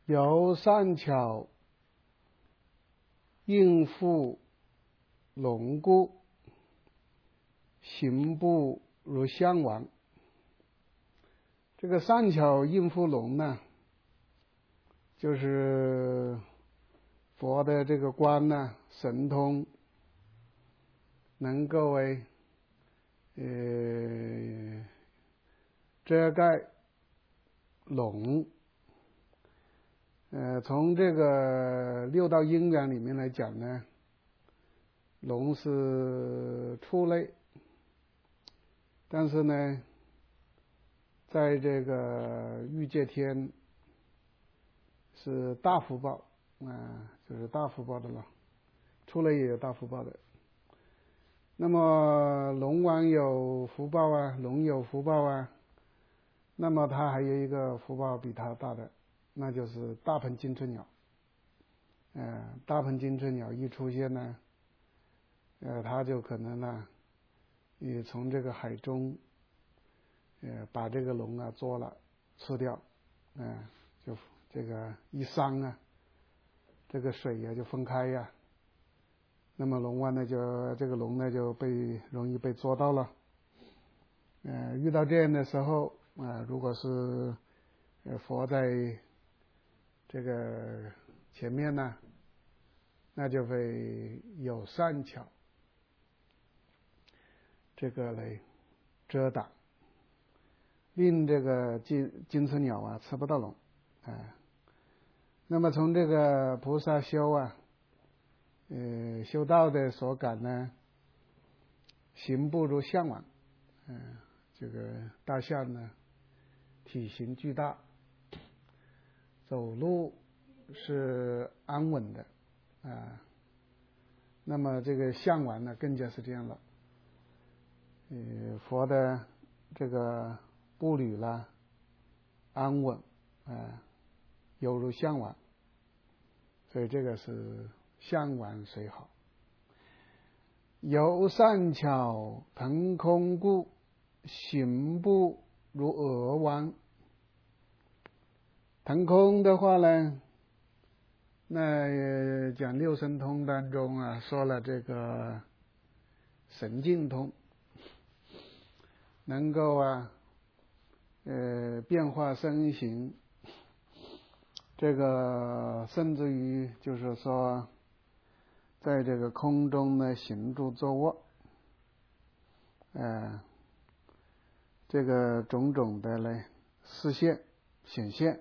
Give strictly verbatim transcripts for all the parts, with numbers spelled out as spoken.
由善巧应付龙故，行不如项王。这个善巧应付龙呢，就是佛的这个光呢，神通能够为呃遮盖龙。呃，从这个六道因缘里面来讲呢，龙是畜类，但是呢，在这个欲界天是大福报啊、呃，就是大福报的了。畜类也有大福报的。那么龙王有福报啊，龙有福报啊，那么它还有一个福报比它大的，那就是大鹏金翅鸟。呃，大鹏金翅鸟一出现呢，呃，它就可能呢，也从这个海中，呃，把这个龙啊捉了，吃掉，嗯、呃，就这个一伤啊，这个水呀、啊、就分开呀、啊，那么龙王呢就这个龙呢就被容易被捉到了。呃，遇到这样的时候啊、呃，如果是呃佛在这个前面呢，那就会有善巧这个来遮挡，令这个金金翅鸟啊吃不到龙啊、呃。那么从这个菩萨修啊，呃修道的所感呢，行不如象王，嗯、呃，这个大象呢体型巨大，走路是安稳的啊、呃。那么这个象王呢更加是这样了。呃，佛的这个步履啦安稳啊、呃，犹如象王，所以这个是象王虽好。由善巧腾空故，行不如鹅王。腾空的话呢，那讲六神通当中啊，说了这个神境通，能够啊，呃，变化身形，这个甚至于就是说，在这个空中呢行住坐卧，呃，这个种种的呢视线显现，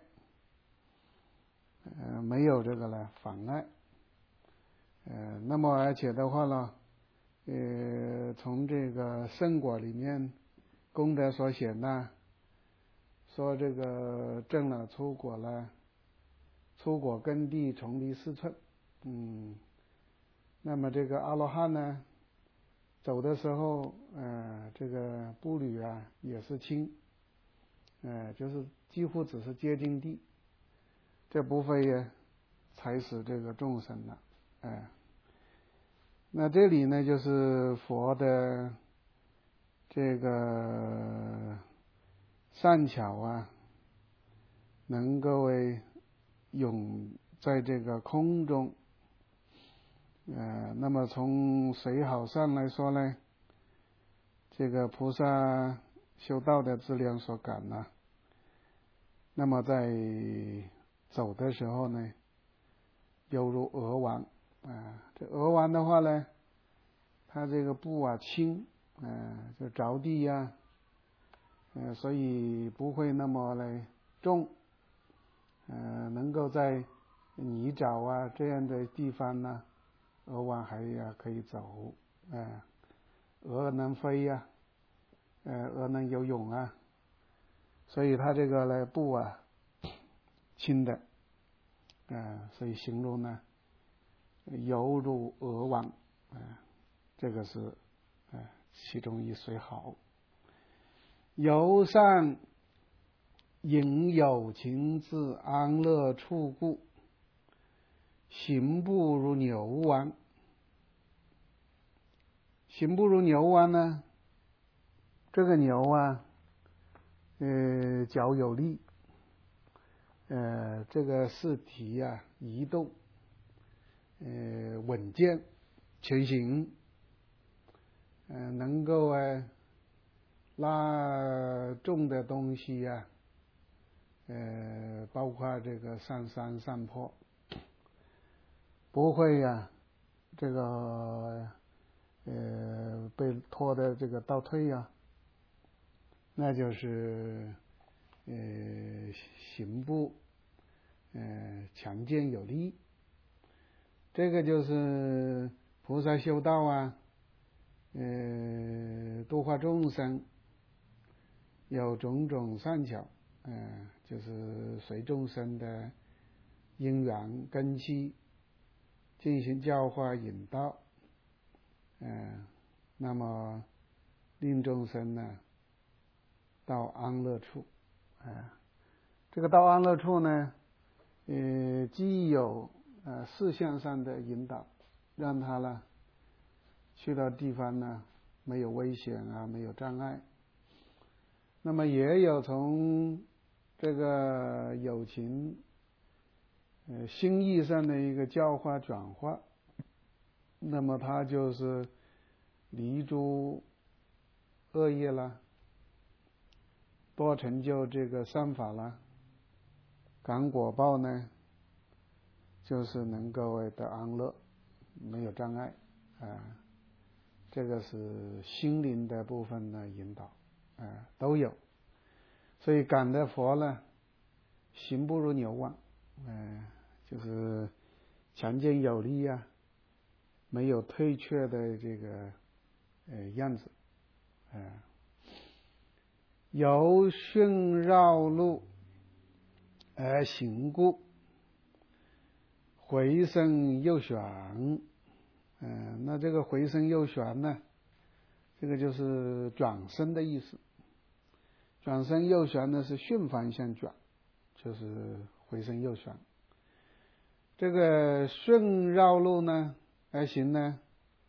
呃，没有这个呢妨碍，呃，那么而且的话呢，呃，从这个圣果里面功德所显呢，说这个证了出果了，出果根地从离四寸，嗯，那么这个阿罗汉呢，走的时候，呃，这个步履啊也是轻，呃，就是几乎只是接近地，这不会也踩死这个众生了，呃，那这里呢就是佛的这个善巧啊，能够永在这个空中，呃，那么从随好上来说呢，这个菩萨修道的质量所感呢，那么在走的时候呢，犹如鹅王啊、呃，这鹅王的话呢，它这个步啊轻，呃，就着地呀、啊，呃，所以不会那么来重，呃，能够在泥沼啊这样的地方呢，鹅王还呀可以走，呃，鹅能飞呀、啊，呃，鹅能游泳啊，所以它这个呢步啊轻的，呃，所以形容呢犹如鹅王，呃，这个是呃其中一虽好。由善引有情自安乐处故，行不如牛王。行不如牛王呢，这个牛啊，呃，脚有力， 呃，这个事体呀、啊、移动，呃，稳健前行，呃，能够啊拉重的东西呀、啊，呃，包括这个上山上坡，不会呀、啊，这个呃被拖的这个倒退呀、啊，那就是呃行步呃强健有力。这个就是菩萨修道啊，呃度化众生有种种善巧，呃就是随众生的因缘根器进行教化引导，呃那么令众生呢到安乐处，呃这个到安乐处呢，呃既有呃事项上的引导，让他呢去到地方呢没有危险啊，没有障碍，那么也有从这个有情呃心意上的一个教化转化，那么他就是离诸恶业啦，多成就这个善法啦，感果报呢就是能够得安乐，没有障碍啊，这个是心灵的部分的引导啊，都有。所以感的佛呢，行不如牛啊，呃，就是强健有力啊，没有退却的这个呃样子，呃，由顺绕路而行故，回身右旋，呃，那这个回身右旋呢，这个就是转身的意思。转身右旋呢是顺方向转，就是回身右旋。这个顺绕路呢而行呢，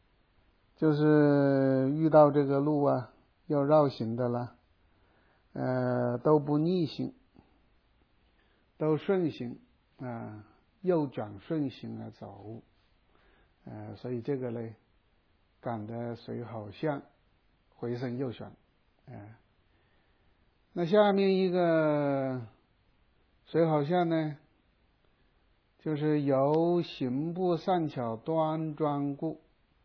就是遇到这个路啊要绕行的了，呃，都不逆行，都顺行啊、呃，右转顺行而走，呃，所以这个呢，感得随好向，回身右旋，呃那下面一个随好向呢，就是由行步善巧端庄故，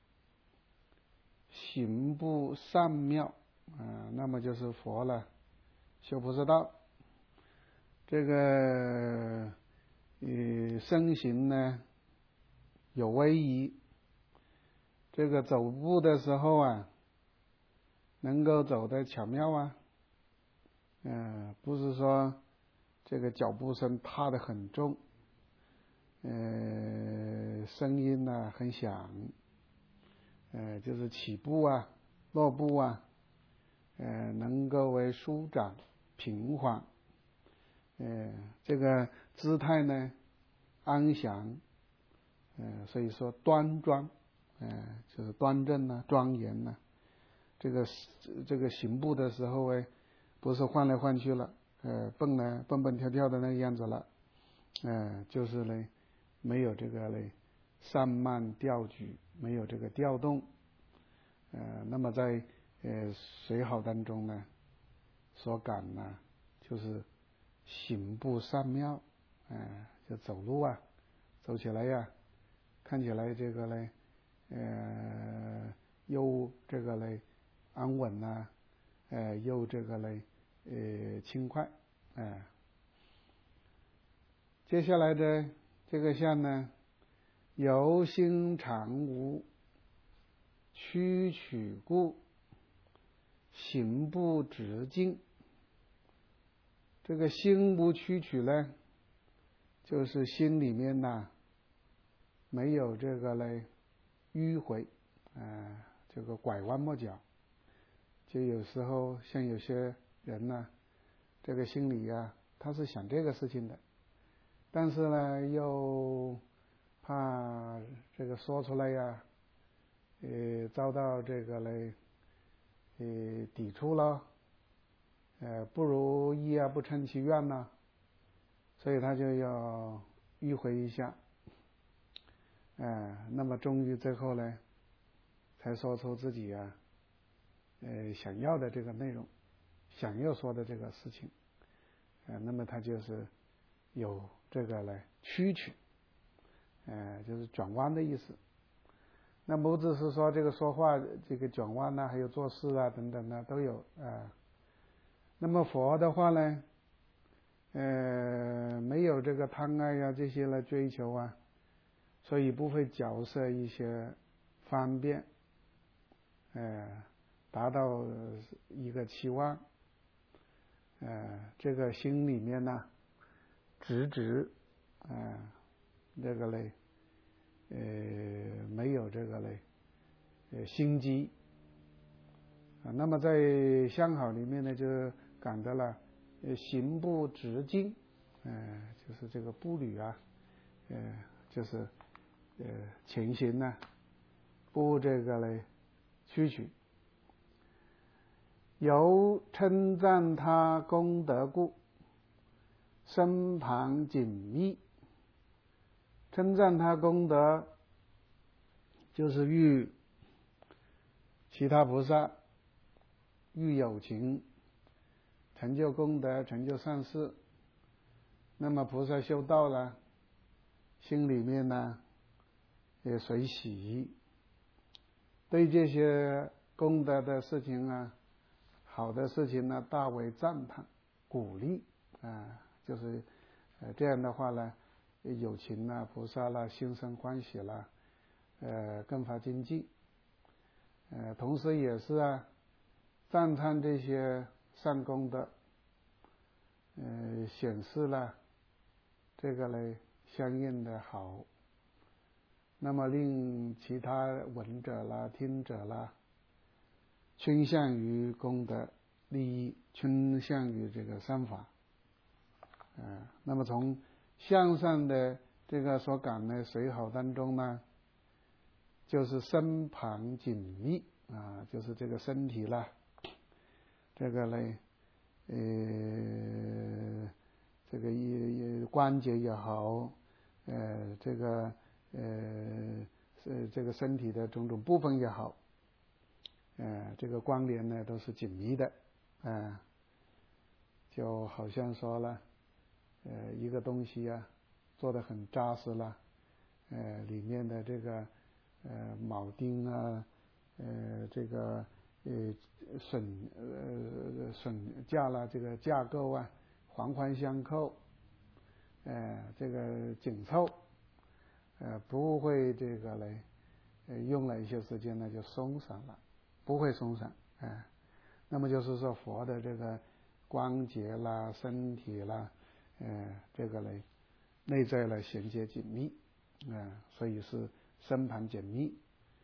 行步善妙，呃，那么就是佛了，修菩萨道，这个呃身形呢有威仪，这个走步的时候啊，能够走得巧妙啊，呃，不是说这个脚步声踏得很重，呃，声音呢、啊、很响，呃，就是起步啊、落步啊，呃，能够为舒展平缓，呃，这个姿态呢安详，呃，所以说端庄，呃，就是端正啊、庄严啊。这个这个行步的时候哎，不是晃来晃去了，呃，蹦呢蹦蹦跳跳的那个样子了，呃，就是呢没有这个呢散漫调举，没有这个调动，呃，那么在呃随好当中呢，所感呢就是行步善妙，呃，就走路啊，走起来呀，看起来这个呢，呃，又这个呢安稳呐、啊，呃，又这个呢，呃，轻快，呃。接下来的这个相呢，由心常无曲曲故，行不直径。这个心无曲曲呢，就是心里面呢没有这个呢迂回，呃，这个拐弯抹角。就有时候像有些人呢，这个心里啊，他是想这个事情的，但是呢又怕这个说出来呀，呃，遭到这个嘞，呃，抵触了，呃，不如意啊，不成其愿呐， 所以他就要迂回一下，呃，那么终于最后呢，才说出自己啊，呃，想要的这个内容，想要说的这个事情，呃，那么他就是有这个来曲曲，呃，就是转弯的意思。那不只是说这个说话这个转弯呐、啊，还有做事啊等等呢都有啊、呃。那么佛的话呢，呃，没有这个贪爱呀、啊、这些来追求啊，所以不会角色一些方便，呃，达到一个期望，呃，这个心里面呢，直直，啊、呃，这个嘞。呃，没有这个嘞，呃，心机啊。那么在相好里面呢，就感到了，呃，行不直径，呃，就是这个步履啊，呃，就是呃前行呢、啊，不这个嘞曲曲。由称赞他功德故，身旁紧密。称赞他功德，就是与其他菩萨遇有情，成就功德，成就善事。那么菩萨修道了，心里面呢也随喜，对这些功德的事情啊，好的事情呢，大为赞叹鼓励啊，就是呃这样的话呢，有情啊菩萨啦心生欢喜啦，呃更发精进，呃同时也是啊赞叹这些善功德，呃显示了这个呢相应的好，那么令其他闻者啦听者啦倾向于功德利益，倾向于这个善法，呃那么从向上的这个所感的随好当中呢，就是身旁紧密啊，就是这个身体啦，这个呢，呃，这个也关节也好，呃，这个呃是这个身体的种种部分也好，呃，这个关联呢都是紧密的，啊、呃，就好像说了。呃，一个东西啊，做得很扎实了，呃，里面的这个呃铆钉啊，呃，这个呃榫呃榫架啦，这个架构啊，环环相扣，呃，这个紧凑，呃，不会这个嘞，呃，用了一些时间呢就松散了，不会松散，哎、呃，那么就是说佛的这个关节啦、身体啦。呃，这个呢，内在呢衔接紧密，啊、呃，所以是身旁紧密。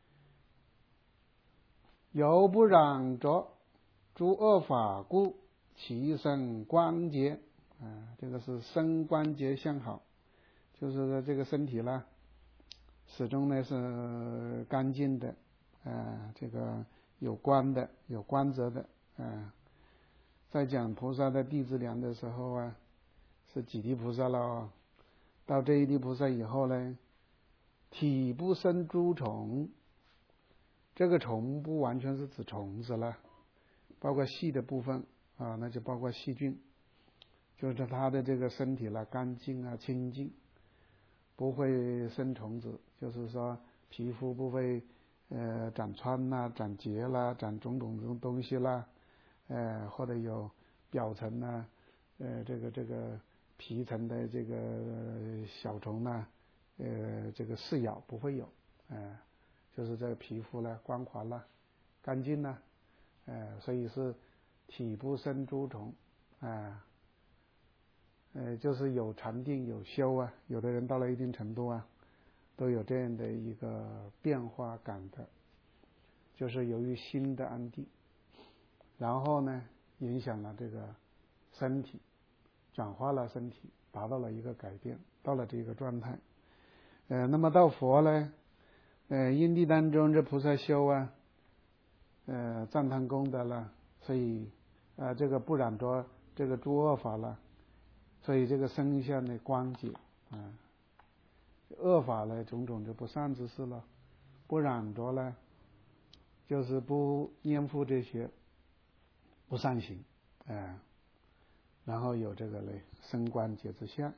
犹不染着诸恶法故，其身关节，啊、呃，这个是身关节相好，就是说这个身体呢，始终呢是干净的，啊、呃，这个有关的，有关则的，啊、呃，在讲菩萨的弟子量的时候啊。是几地菩萨了，到这一地菩萨以后呢，体不生诸虫，这个虫不完全是指虫子了，包括细的部分啊，那就包括细菌，就是他的这个身体了干净啊清净，不会生虫子，就是说皮肤不会呃长疮啦、长结啦、长种种种东西啦，呃或者有表层呢、啊，呃这个这个。皮层的这个小虫呢，呃，这个噬咬不会有，呃，就是这个皮肤呢光滑了，干净了，呃，所以是体不生诸虫，啊、呃，呃，就是有禅定有修啊，有的人到了一定程度啊，都有这样的一个变化感的，就是由于心的安定，然后呢，影响了这个身体。转化了身体，达到了一个改变，到了这个状态。呃，那么到佛呢，呃，因地当中这菩萨修啊，呃，赞叹功德了，所以啊、呃，这个不染着这个诸恶法了， 所以这个生相的关节啊，恶法呢，种种就不善之事了，不染着呢，就是不念负这些不善行，啊，然后有这个呢生关节之相。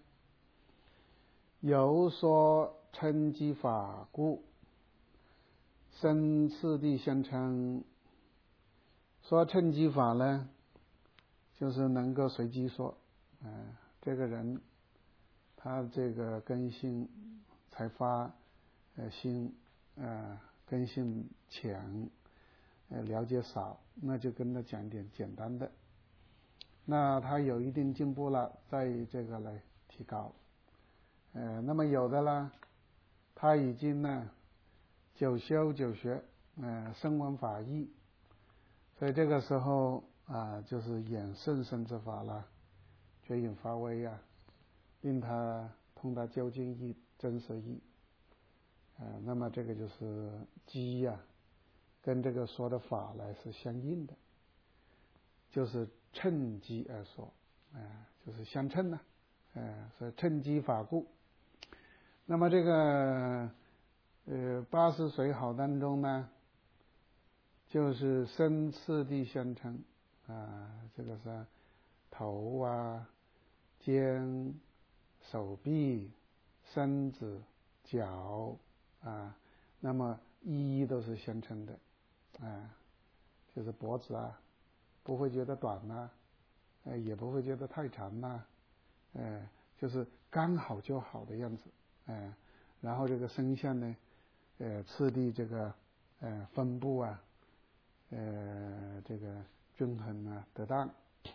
有说称机法故，生次第相称。说称机法呢，就是能够随机说，呃，这个人他这个根性才发呃心呃根性浅，呃了解少，那就跟他讲点简单的。那他有一定进步了，再这个来提高。呃，那么有的呢，他已经呢久修久学，呃，深闻法义，所以这个时候啊，就是演甚深之法了，觉引发威啊，令他通达究竟义、真实义。呃，那么这个就是机呀、啊，跟这个说的法来是相应的，就是乘机而说，呃，就是相称呢、啊，呃，所以乘机法故。那么这个呃八十随好当中呢，就是生次第相称啊，这个是头啊、肩、手臂、身子、脚啊，那么一一都是相称的啊，就是脖子啊，不会觉得短呐、啊，呃，也不会觉得太长呐、啊，呃，就是刚好就好的样子。呃，然后这个声相呢，呃，次第这个呃分布啊，呃，这个均衡啊，得当，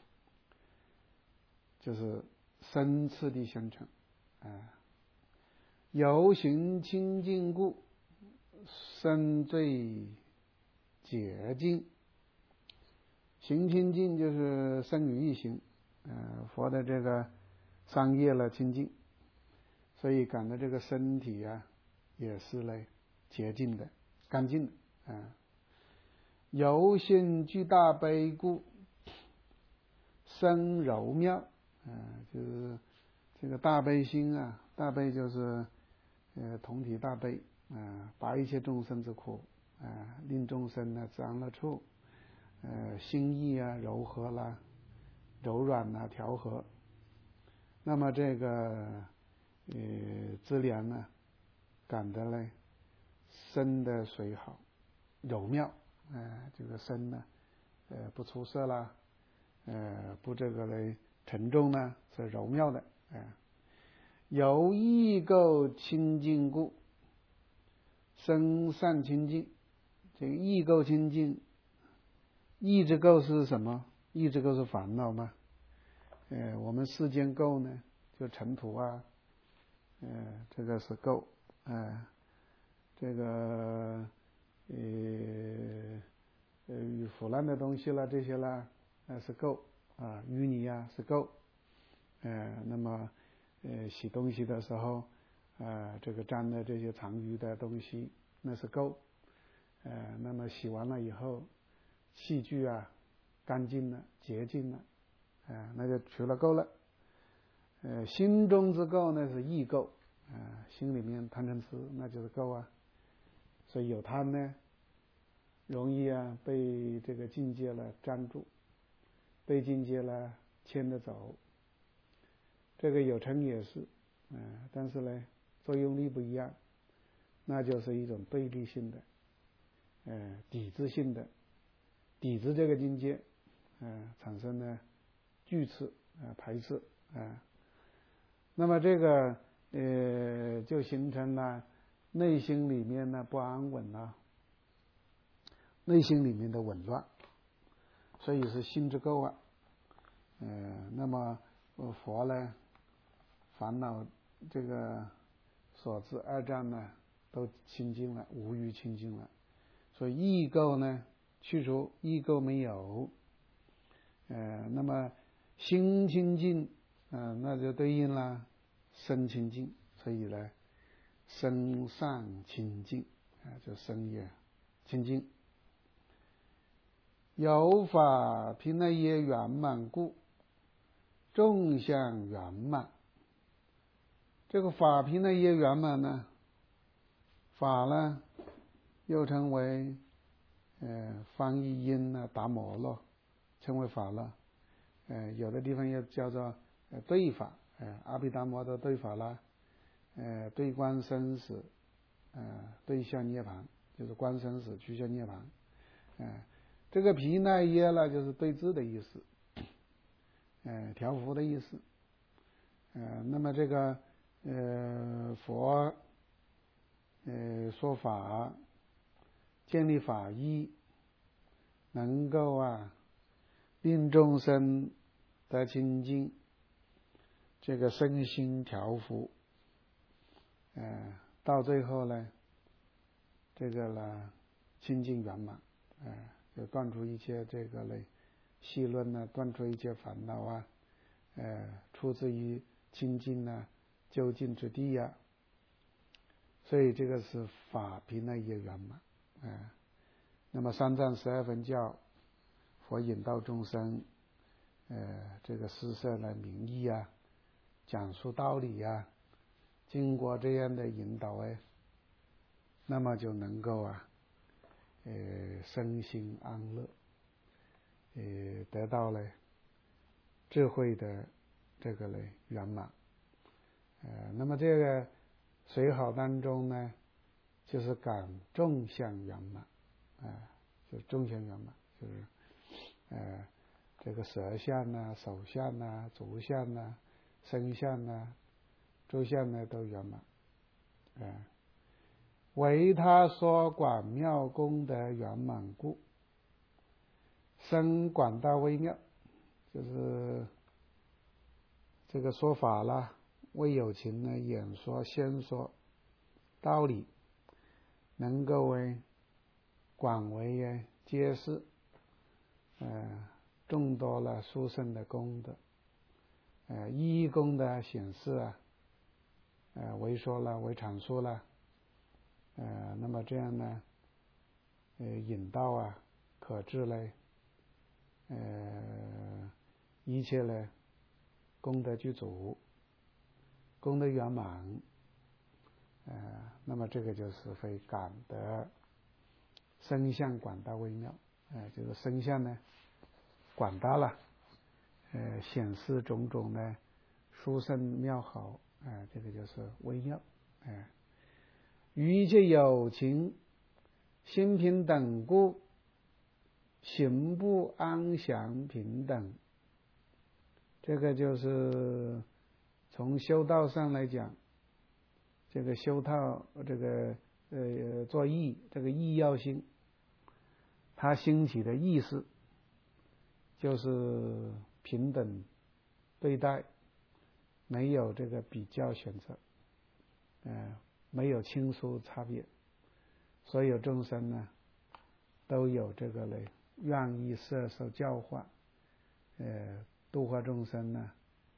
就是生次第相称啊、呃。有行清净故，生最洁净。行清净就是生于一行，呃，佛的这个三业了清净。所以感到这个身体啊，也是嘞洁净的、干净的啊。由心具大悲故，生柔妙啊，就是这个大悲心啊，大悲就是呃同体大悲啊，拔一切众生之苦啊，令众生呢自安乐处，呃心意啊柔和啦、柔软啦、调和。那么这个呃资粮呢，感得嘞身的水好柔妙，呃这个身呢呃不出色啦，呃不这个嘞沉重呢，是柔妙的。呃由意垢清净故，生善清净。这个意垢清净，意之垢是什么？意之垢是烦恼嘛。呃我们世间垢呢，就尘土啊，呃这个是垢，呃这个呃呃与腐烂的东西啦，这些啦，那是垢啊，淤泥啊是垢。呃那么呃洗东西的时候，呃这个沾的这些残余的东西，那是垢。呃那么洗完了以后，器具啊干净了、洁净了，呃那就除了垢了。呃心中之垢呢是意垢，呃心里面贪嗔痴那就是垢啊。所以有贪呢，容易啊被这个境界了粘住，被境界了牵着走。这个有嗔也是，呃但是呢作用力不一样，那就是一种对立性的，呃抵制性的，抵制这个境界，呃产生呢拒斥啊、呃、排斥啊、呃。那么这个呃就形成了内心里面呢不安稳了，内心里面的紊乱，所以是心之垢啊。呃那么佛呢烦恼这个所致二障呢都清净了，无余清净了。所以意垢呢去除，意垢没有，呃那么心清净，呃那就对应了身清净。所以呢身上清净啊，就身也清净。有法毗那耶圆满故， 众相圆满。这个法皮内业圆满呢，法呢又称为呃方一因呢达摩了，称为法了。呃有的地方又叫做呃对法，呃阿毗达摩的对法啦，呃对观生死，呃对向涅槃，就是观生死趋向涅槃。呃这个毗奈耶呢就是对治的意思，呃调伏的意思。呃那么这个呃佛呃说法，建立法义，能够啊令众生得清净，这个身心调伏，呃到最后呢，这个呢清净圆满，呃就断除一切这个类戏论呢，断除一切烦恼啊，呃出自于清净啊究竟之地呀、啊。所以这个是法毗奈耶圆满。呃那么三藏十二分教，佛引导众生，呃这个施设了名义啊，讲述道理啊，经过这样的引导哎，那么就能够啊呃身心安乐，呃得到了智慧的这个嘞圆满。呃那么这个随好当中呢，就是感众相圆满，啊、呃，就是众相圆满，就是呃这个舌相呐、手相呐、足相呐、身相呐、诸相呢都圆满。呃为他说广妙功德圆满故，生广大微妙，就是这个说法啦，为有情呢演说先说道理，能够为广为揭示，呃众多了殊胜的功德，呃一一功德显示啊，呃为说了为阐述了，呃那么这样呢，呃引导啊可知嘞，呃一切嘞功德具足，功德圆满，呃那么这个就是会感得身相广大微妙，呃就是身相呢广大了，呃显示种种呢殊胜妙好，呃这个就是微妙。呃与一切有情心平等故，行不安详平等。这个就是从修道上来讲，这个修道这个呃做义，这个义要心，他兴起的意识就是平等对待，没有这个比较选择，呃没有亲疏差别，所有众生呢都有这个嘞愿意摄受教化，呃度化众生呢，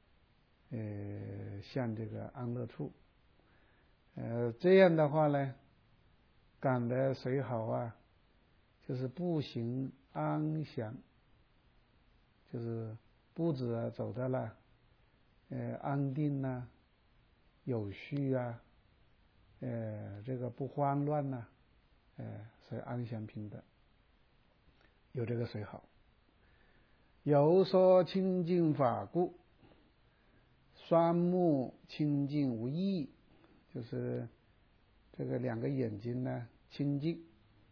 呃向这个安乐处，呃这样的话呢，感得谁好啊？就是步行安详，就是步子啊走的了，呃安定啊，有序啊，呃这个不慌乱呐、啊，呃所以安详平等，有这个谁好。有说清净法故，双目清净无异，就是这个两个眼睛呢清净，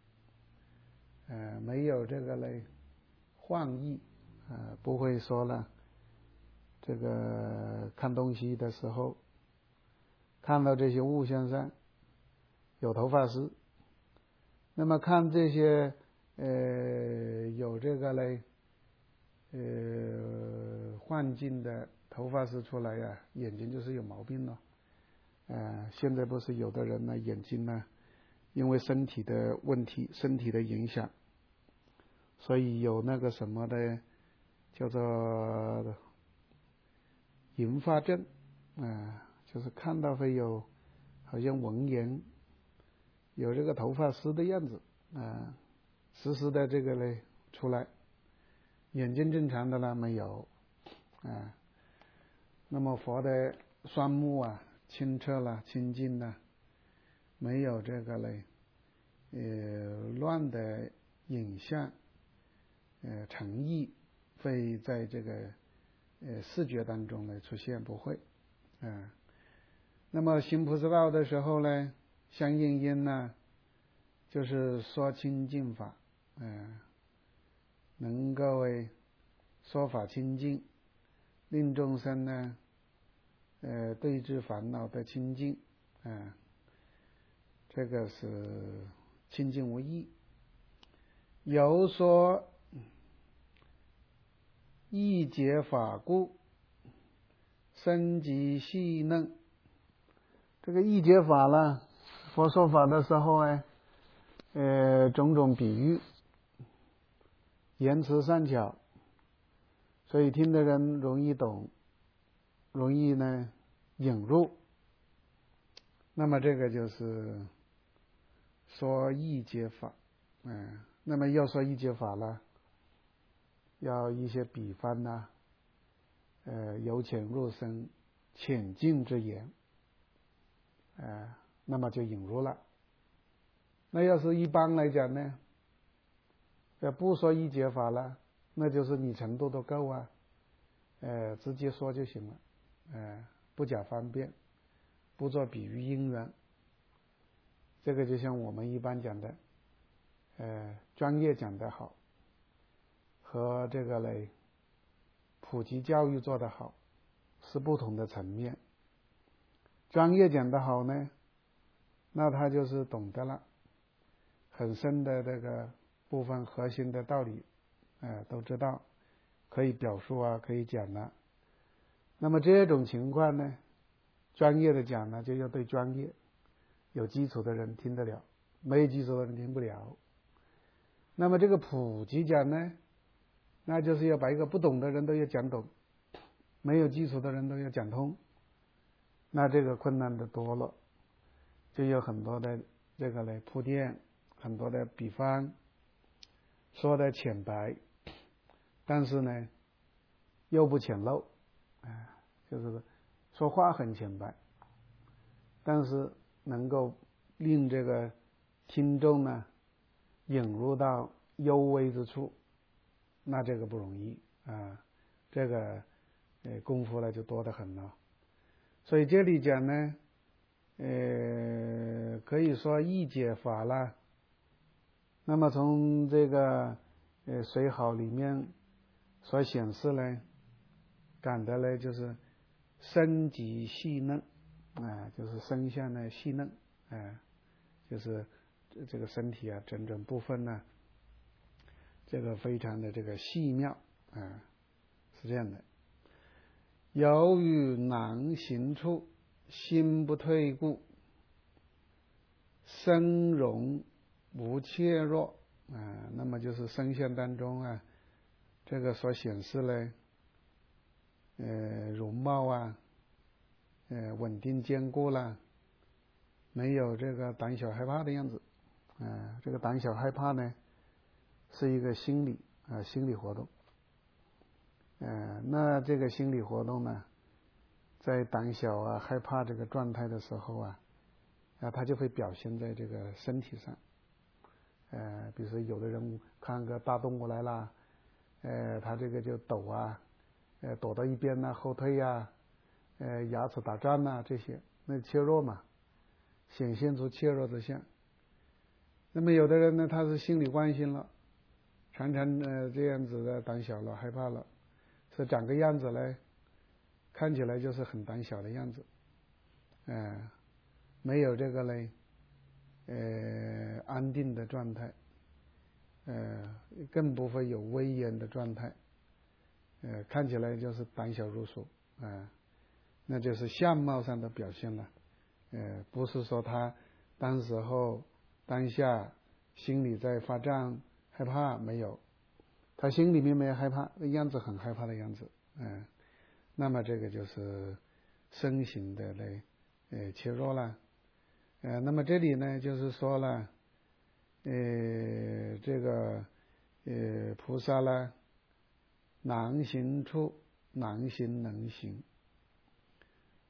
呃没有这个嘞幻意，呃不会说了这个看东西的时候看到这些物象上有头发丝，那么看这些呃有这个嘞呃幻境的头发丝出来呀、啊，眼睛就是有毛病了。呃现在不是有的人呢眼睛呢因为身体的问题，身体的影响，所以有那个什么的叫做银发症，啊、呃，就是看到会有好像纹眼，有这个头发丝的样子，啊、呃，实时的这个嘞出来，眼睛正常的呢没有，啊、呃， 那么佛的双目啊，清澈了，清净了，没有这个嘞，呃，乱的影像，呃，诚意会在这个呃视觉当中来出现，不会，啊、呃。那么行菩萨道的时候呢，相应因呢，就是说清净法，嗯、呃，能够为说法清净，令众生呢，呃，对治烦恼的清净，啊、呃，这个是清净无异。有说义解法故，深极细嫩。这个义解法呢，佛说法的时候呢，呃，种种比喻，言辞善巧，所以听的人容易懂，容易呢引入。那么这个就是说义解法，嗯、呃，那么要说义解法呢，要一些比方呢，呃，由浅入深，浅近之言，呃，那么就引入了。那要是一般来讲呢，要不说义解法了，那就是你程度都够啊，呃，直接说就行了，呃，不讲方便，不做比喻因缘。这个就像我们一般讲的，呃，专业讲得好，和这个嘞，普及教育做得好，是不同的层面。专业讲得好呢，那他就是懂得了很深的这个部分核心的道理，呃，都知道，可以表述啊，可以讲了。那么这种情况呢，专业的讲呢，就要对专业，有基础的人听得了，没有基础的人听不了。那么这个普及讲呢，那就是要把一个不懂的人都要讲懂，没有基础的人都要讲通，那这个困难的多了，就有很多的这个来铺垫，很多的比方，说的浅白，但是呢又不浅陋，哎，就是说话很浅白，但是能够令这个听众呢引入到幽微之处，那这个不容易啊，这个呃功夫呢就多得很了。所以这里讲呢，呃，可以说义解法了。那么从这个呃水好里面所显示呢，感的呢就是身极细嫩，啊、呃，就是身相呢细嫩，啊、呃，就是这个身体啊整整部分呢，这个非常的这个细妙，啊、呃，是这样的。由于难行处，心不退故，身容无怯弱，啊、呃，那么就是身相当中啊，这个所显示呢，呃，容貌啊，呃，稳定坚固啦，没有这个胆小害怕的样子，啊、呃，这个胆小害怕呢，是一个心理啊、呃，心理活动，呃，那这个心理活动呢，在胆小啊、害怕这个状态的时候啊，啊，它就会表现在这个身体上，呃，比如说有的人看个大动物来了，呃，他这个就抖啊，呃，躲到一边呐、啊，后退呀、啊，呃，牙齿打颤呐、啊，这些，那怯弱嘛，显现出怯弱之象。那么有的人呢，他是心理惯性了，常常呃这样子的胆小了、害怕了，是长个样子来，看起来就是很胆小的样子，呃，没有这个嘞，呃，安定的状态，呃，更不会有威严的状态，呃，看起来就是胆小如鼠啊、呃，那就是相貌上的表现了，呃，不是说他当时候当下心里在发胀害怕，没有，他心里面没有害怕，那样子很害怕的样子，嗯、呃，那么这个就是身形的嘞，呃，怯弱了，呃，那么这里呢就是说了，呃，这个呃菩萨呢，难行处难行能行，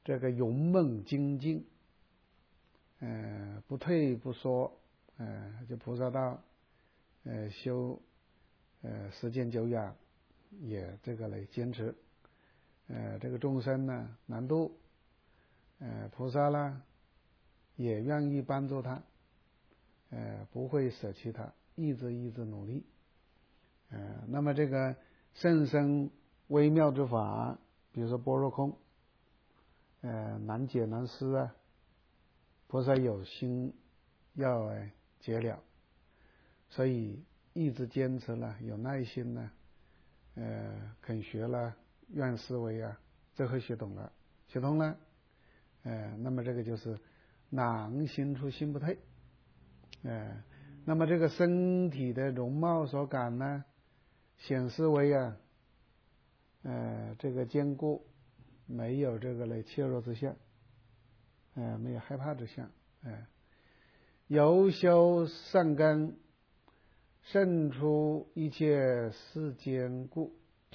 这个勇猛精进，呃，不退不缩，呃，就菩萨道，呃，修，呃，实践久仰，也这个来坚持，呃，这个众生呢难度，呃，菩萨呢也愿意帮助他，呃，不会舍弃他，一直一直努力，呃，那么这个甚深微妙之法，比如说般若空，呃，难解难思啊，菩萨有心要解了，所以一直坚持了，有耐心呢，呃，肯学了，愿思维啊，最后学懂了，学通了，呃，那么这个就是囊行出心不退，呃，那么这个身体的容貌所感呢，显思维啊，呃，这个坚固，没有这个来怯弱之相，呃，没有害怕之相，呃，由修善根，胜出一切世间故，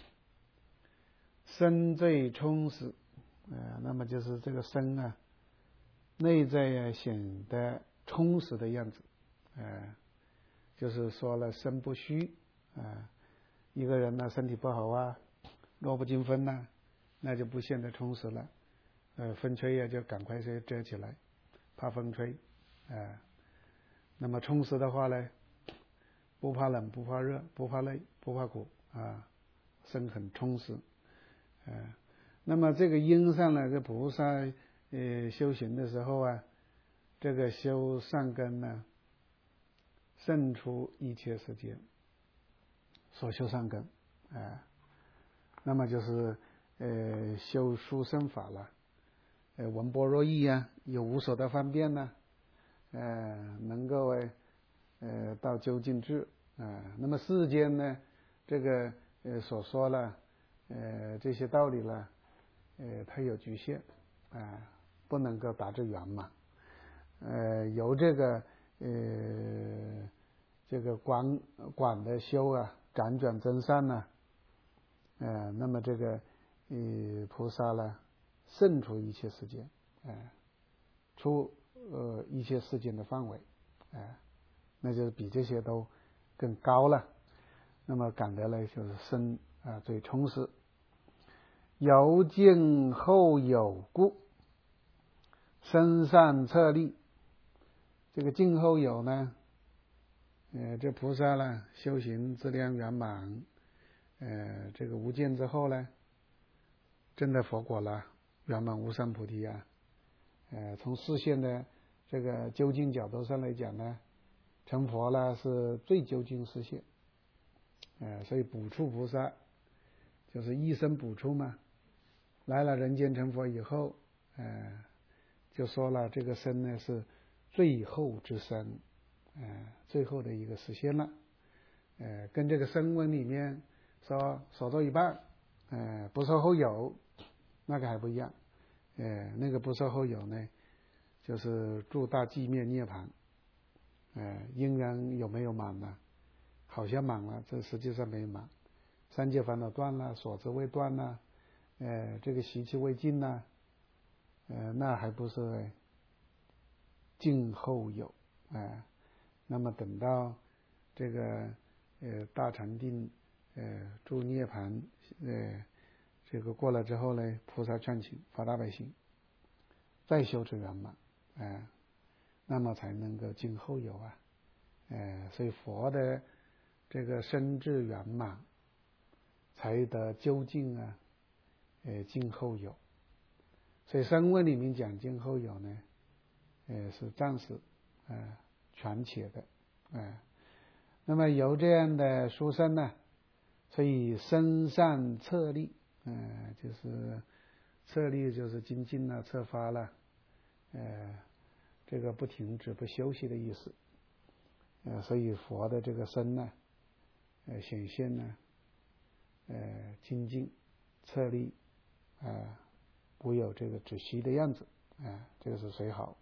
身最充实，呃，那么就是这个身啊，内在啊显得充实的样子，呃，就是说了身不虚啊、呃，一个人呢身体不好啊，弱不禁风呐，那就不显得充实了，呃，风吹呀、啊、就赶快先遮起来，怕风吹，啊、呃，那么充实的话呢，不怕冷，不怕热，不怕累，不怕苦啊，身很充实，呃，那么这个因上呢，这菩萨呃修行的时候啊，这个修善根呢，胜出一切世间，所修善根，啊、呃，那么就是呃修殊胜法了，呃闻般若义啊，有无所得方便呢、啊，呃能够呃到究竟智啊、呃，那么世间呢，这个呃所说了呃这些道理了，呃它有局限啊、呃，不能够达至圆满，呃由这个呃这个广广的修啊，辗转增上呢、啊。呃，那么这个呃菩萨呢，胜出一切世间，呃，出呃一切世间的范围，呃，那就是比这些都更高了。那么感得呢，就是身啊、呃、最充实。由静后有故，身善策立。这个静后有呢，呃，这菩萨呢修行质量圆满。呃，这个无间之后呢，真的佛果了，圆满无上菩提啊！呃，从视线的这个究竟角度上来讲呢，成佛了是最究竟视线。呃，所以补处菩萨就是一生补处嘛，来了人间成佛以后，呃，就说了这个身呢是最后之身，呃，最后的一个实现了。呃，跟这个声闻里面说所作一半，呃，不受后有，那个还不一样。呃，那个不受后有呢，就是住大寂灭涅槃。呃，因缘有没有满呢？好像满了，这实际上没满。三界烦恼断了，所知未断了，呃，这个习气未尽呢，呃，那还不是静后有，呃，那么等到这个呃大禅定呃住涅槃呃这个过了之后呢，菩萨劝请发大悲心，再修持圆满，呃，那么才能够静后有啊，呃，所以佛的这个身智圆满，才得究竟啊，呃静后有。所以声闻里面讲静后有呢，呃是暂时呃权且的，呃，那么由这样的殊胜呢，所以身善策立，呃就是策立就是精进了，策发了，呃这个不停止不休息的意思，呃所以佛的这个身呢，呃显现呢，呃精进策立啊。呃不有这个止息的样子，啊、呃，这个是谁好？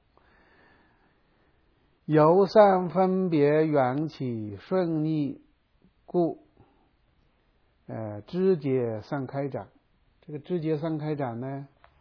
由善分别缘起顺逆故，呃，知觉上开展。这个知觉上开展呢，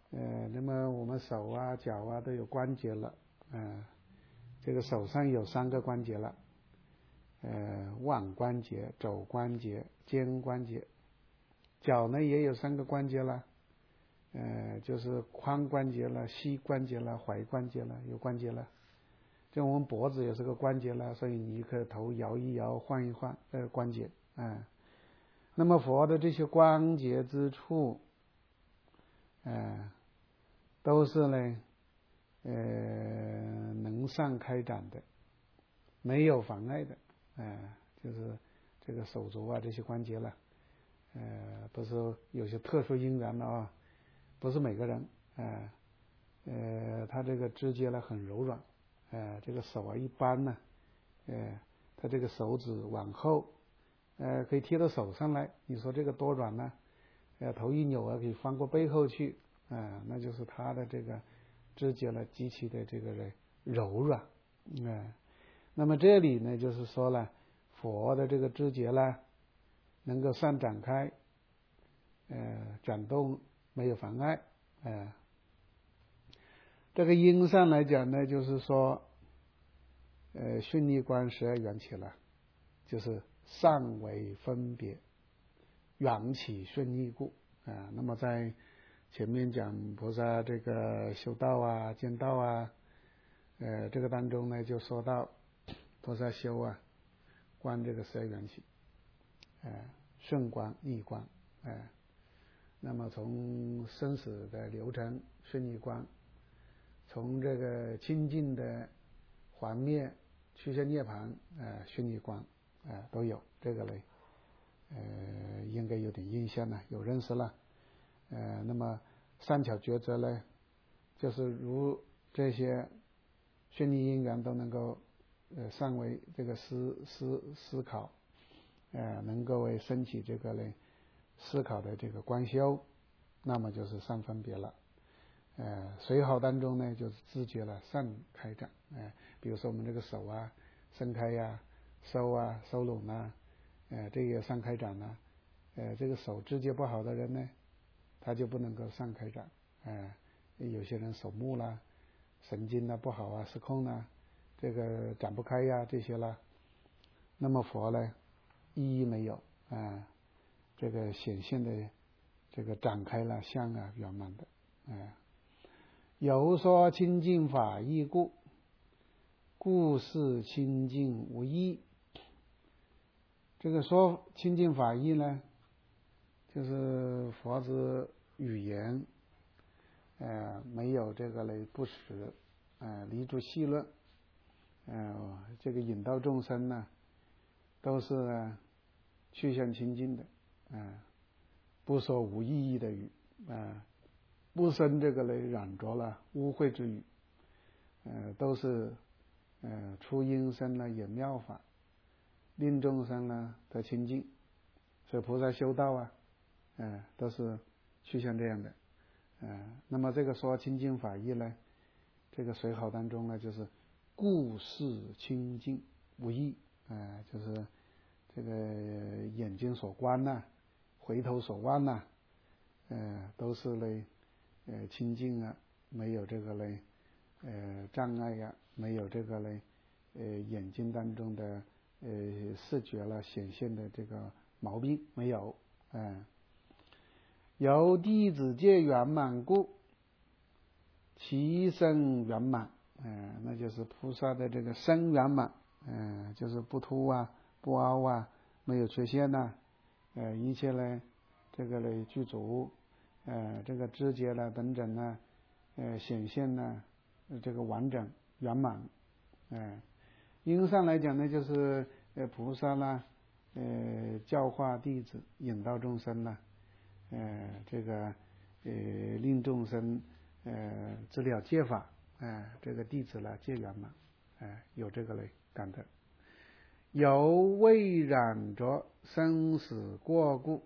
呃，那么我们手啊、脚啊都有关节了，呃，这个手上有三个关节了，呃，腕关节、肘关节、肩关节，脚呢也有三个关节了，呃，就是髋关节了、膝关节了、踝关节了，有关节了。就我们脖子也是个关节了，所以你可以头摇一摇、晃一晃，呃，关节啊、呃。那么佛的这些关节之处，呃，都是呢，呃，能上开展的，没有妨碍的，呃，就是这个手足啊这些关节了，呃，都是有些特殊因缘的啊，不是每个人，呃，呃，他这个指节呢很柔软，呃，这个手啊一般呢，呃，他这个手指往后，呃，可以贴到手上来，你说这个多软呢？呃，头一扭啊，可以翻过背后去，啊、呃，那就是他的这个指节呢极其的这个柔软，啊、呃，那么这里呢就是说了，佛的这个指节呢能够上展开，呃，转动没有妨碍，呃，这个因上来讲呢，就是说，呃，絢丽观十二缘起了，就是上为分别，缘起顺利故啊、呃。那么在前面讲菩萨这个修道啊、见道啊，呃，这个当中呢就说到菩萨修啊，观这个十二缘起，呃，顺观、逆观，呃，那么从生死的流程顺利观，从这个清净的还灭、趋向涅槃，呃，顺利观，呃，都有这个嘞。呃，应该有点印象了，有认识了。呃，那么三巧抉择呢，就是如这些顺利因缘都能够呃善为这个思思思考，呃，能够为升起这个呢思考的这个观修，那么就是善分别了。呃，随好当中呢，就是自觉了善开展。呃，比如说我们这个手啊，伸开呀、啊、收啊、收拢啊。呃，这个上开展呢，呃，这个手指节不好的人呢，他就不能够上开展，呃，有些人手木啦、神经啦不好啊、失控啦，这个展不开呀这些啦，那么佛呢，一一没有啊、呃，这个显现的这个展开了相啊圆满的，呃，有说清净法义故，故是清净无异。这个说清净法义呢，就是佛之语言，呃，没有这个类不实，呃，离诸细论，呃，这个引导众生呢，都是呢趋向清净的，呃，不说无意义的语，呃，不生这个类染着了污秽之语，呃，都是呃出因生了演妙法。令众生呢得清净，所以菩萨修道啊，呃，都是趋向这样的，呃，那么这个说清净法义呢，这个随好当中呢，就是故是清净无异，呃，就是这个眼睛所观呐、啊，回头所望呐、啊，呃，都是嘞，呃，清净啊，没有这个嘞，呃，障碍呀、啊，没有这个嘞，呃，眼睛当中的。呃，视觉了显现的这个毛病没有，嗯、呃，由弟子戒圆满故，其身圆满，嗯、呃，那就是菩萨的这个身圆满，嗯、呃，就是不凸啊，不凹啊，没有缺陷呐、啊，呃，一切呢，这个呢具足，呃，这个肢节呢等等呢，呃，显现呢，这个完整圆满，嗯、呃。因上来讲呢，就是呃菩萨啦，呃教化弟子，引导众生啦，呃这个呃令众生呃知了戒法，呃这个弟子啦戒圆满，呃有这个类感得。有未染着生死过故，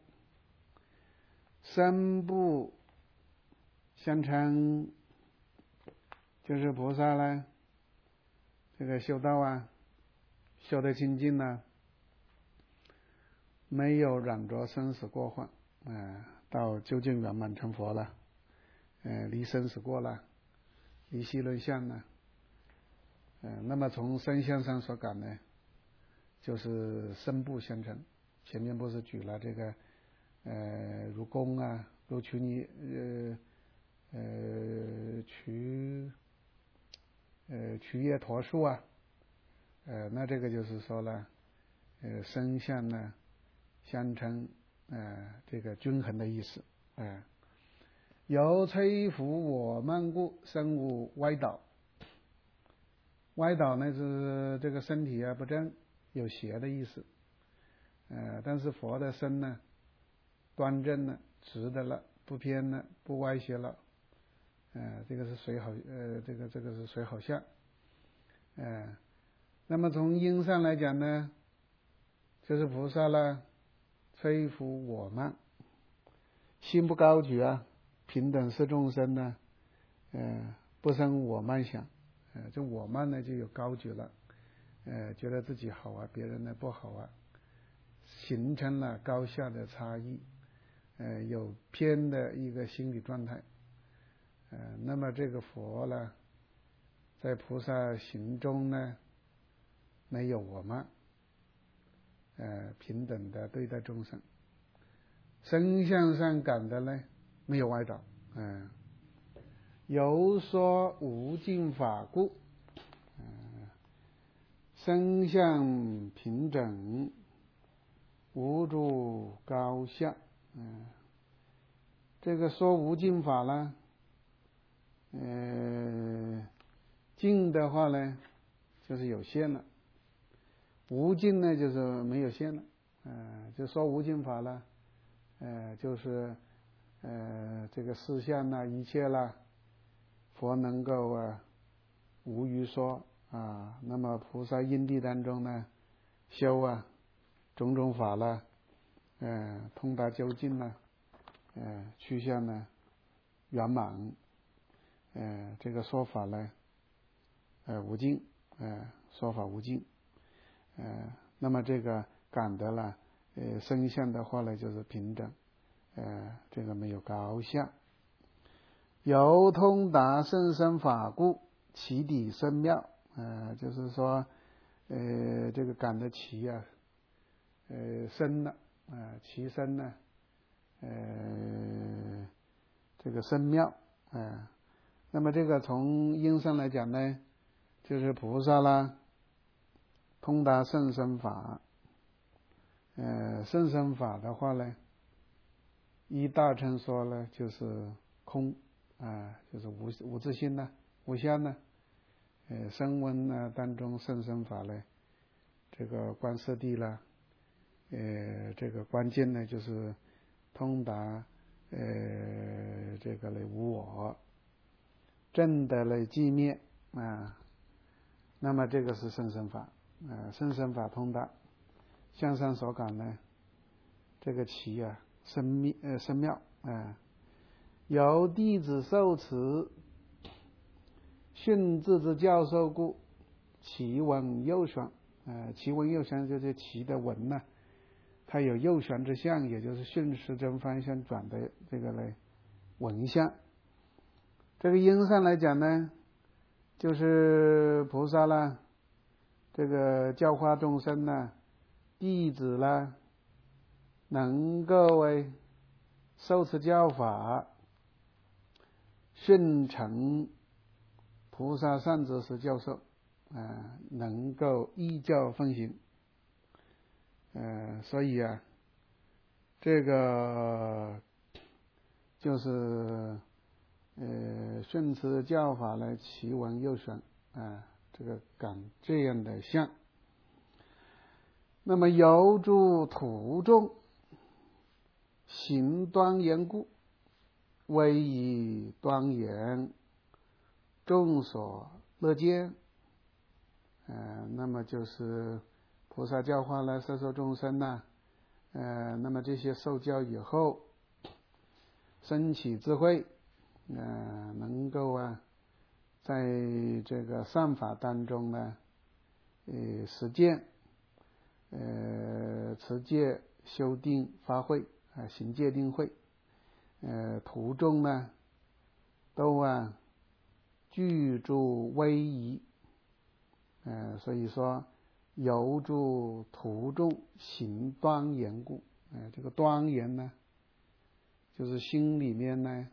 身不相称，就是菩萨啦，这个修道啊。修得清净呢，没有染着生死过患，呃，到究竟圆满成佛了， 呃，离生死过了，离系论相呢，呃，那么从身相上所感呢，就是身部相成。前面不是举了这个，呃，如弓啊，如曲泥，呃，呃，曲，呃，曲叶驼树啊，呃，那这个就是说了，呃，身相呢相称，呃，这个均衡的意思，哎、呃，由摧伏我慢故，身无歪倒。歪倒呢是这个身体啊不正，有邪的意思，呃，但是佛的身呢端正了，直的了，不偏了，不歪斜了，呃，这个是随好，呃，这个这个是随好相，呃，那么从因上来讲呢，就是菩萨了，摧伏我慢，心不高举啊，平等视众生呢，呃，不生我慢想，呃，这我慢呢就有高举了，呃，觉得自己好啊，别人呢不好啊，形成了高下的差异，呃，有偏的一个心理状态，呃，那么这个佛呢，在菩萨行中呢，没有我慢，呃，平等的对待众生，身相上感的呢，没有歪倒，嗯、呃，由说无尽法故，嗯、呃，身相平整，无诸高下，嗯、呃，这个说无尽法呢，呃，尽的话呢，就是有限了。无尽呢，就是没有限了，呃，就说无尽法了，呃，就是呃这个事项啦、一切啦，佛能够啊无余说啊。那么菩萨因地当中呢，修啊种种法啦，呃，通达究竟啦，呃，趋向呢圆满，呃，这个说法呢，呃，无尽，呃，说法无尽。呃，那么这个感得了，呃，身相的话呢，就是平等，呃，这个没有高下。由通达甚深法故，其体深妙，呃，就是说，呃，这个感得其啊，呃，深了，啊、呃，其深呢，呃，这个深妙，啊、呃，那么这个从因上来讲呢，就是菩萨啦。通达甚深法，呃，甚深法的话呢，依大乘说呢，就是空啊、呃，就是无无自性呢，无相呢，呃，声闻呢当中甚深法呢，这个观色谛啦，呃，这个关键呢就是通达呃这个嘞无我，正的嘞寂灭啊，那么这个是甚深法。呃，甚深法通达，向上所感呢，这个其啊深密呃深妙啊、呃，由弟子受持，训自之教授故，其文右旋，呃，其文右旋就是其的文呢，它有右旋之相，也就是顺时针方向转的这个呢文相。这个因上来讲呢，就是菩萨啦。这个教化众生呢，弟子呢，能够为受持教法，训成菩萨善知识教授，呃，能够依教奉行，呃，所以啊，这个就是呃训持教法呢，其文右旋啊。呃这个感这样的相，那么由诸途中行端严故，威仪端严，众所乐见。呃，那么就是菩萨教化了摄受众生呢，呃，那么这些受教以后，升起智慧，呃，能够啊。在这个善法当中呢，呃，实践，呃，持戒、修定、发慧啊，行戒定慧，呃，途中呢， 都啊具助威仪，呃，所以说由助途中行端严故，呃，这个端严呢，就是心里面呢，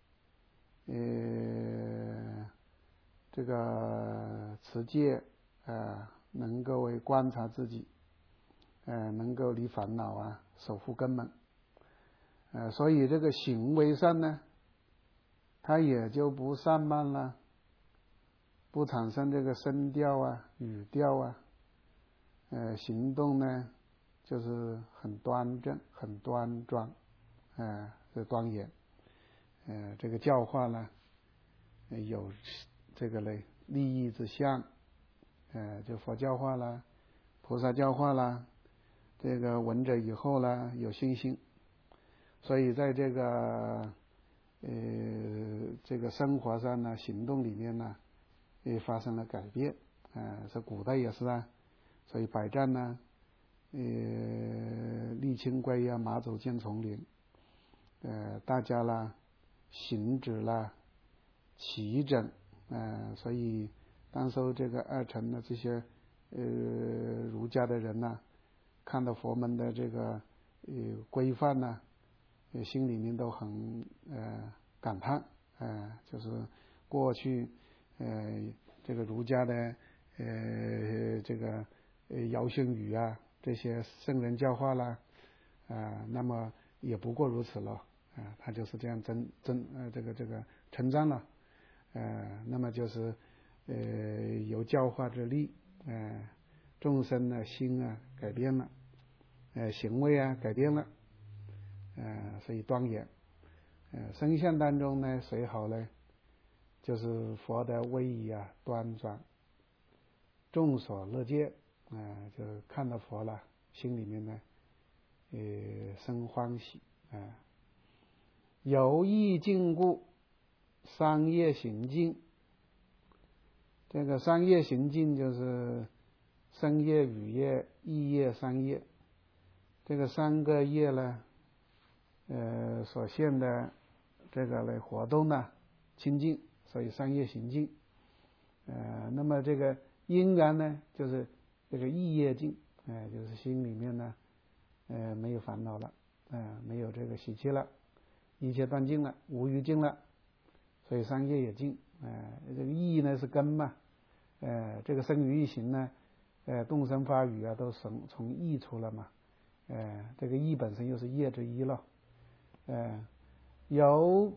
呃，这个持戒呃，能够为观察自己，呃，能够离烦恼啊，守护根本，呃，所以这个行为上呢，它也就不散漫了，不产生这个声调啊、语调啊，呃，行动呢就是很端正、很端庄，呃，是庄严，呃，这个教化呢，有这个类利益之相，呃，就佛教化啦、菩萨教化啦，这个闻者以后呢有信心，所以在这个呃这个生活上呢、行动里面呢，也发生了改变，啊、呃，这古代也是啊，所以百战呢，呃，立清规啊，马走见丛林，呃，大家啦，行止啦，齐整，呃，所以当时候这个二程的这些呃儒家的人呢，看到佛门的这个呃规范呢，心里面都很呃感叹，呃，就是过去呃这个儒家的呃这个呃尧舜禹啊这些圣人教化啦，啊、呃，那么也不过如此了，啊、呃，他就是这样真真呃这个这个称赞了，呃，那么就是呃有教化之力，呃，众生的心啊改变了，呃，行为啊改变了，呃，所以庄严。呃，声相当中呢，谁好呢？就是佛的威仪啊，端庄，众所乐见，啊、呃，就看到佛了，心里面呢，呃，生欢喜啊、呃。有意境故，三业行进。这个三业行进就是身业、语业、意业三业。这个三个业呢，呃，所现的这个类活动呢，清净，所以三业行进。呃，那么这个因缘呢，就是这个意业净，呃，就是心里面呢，呃，没有烦恼了，呃，没有这个习气了，一切断尽了，无余尽了，所以三业也净。呃，这个意呢是根嘛，呃，这个生语意行呢，呃，动声发语啊，都从从意出了嘛，呃，这个意本身又是业之一了，呃，有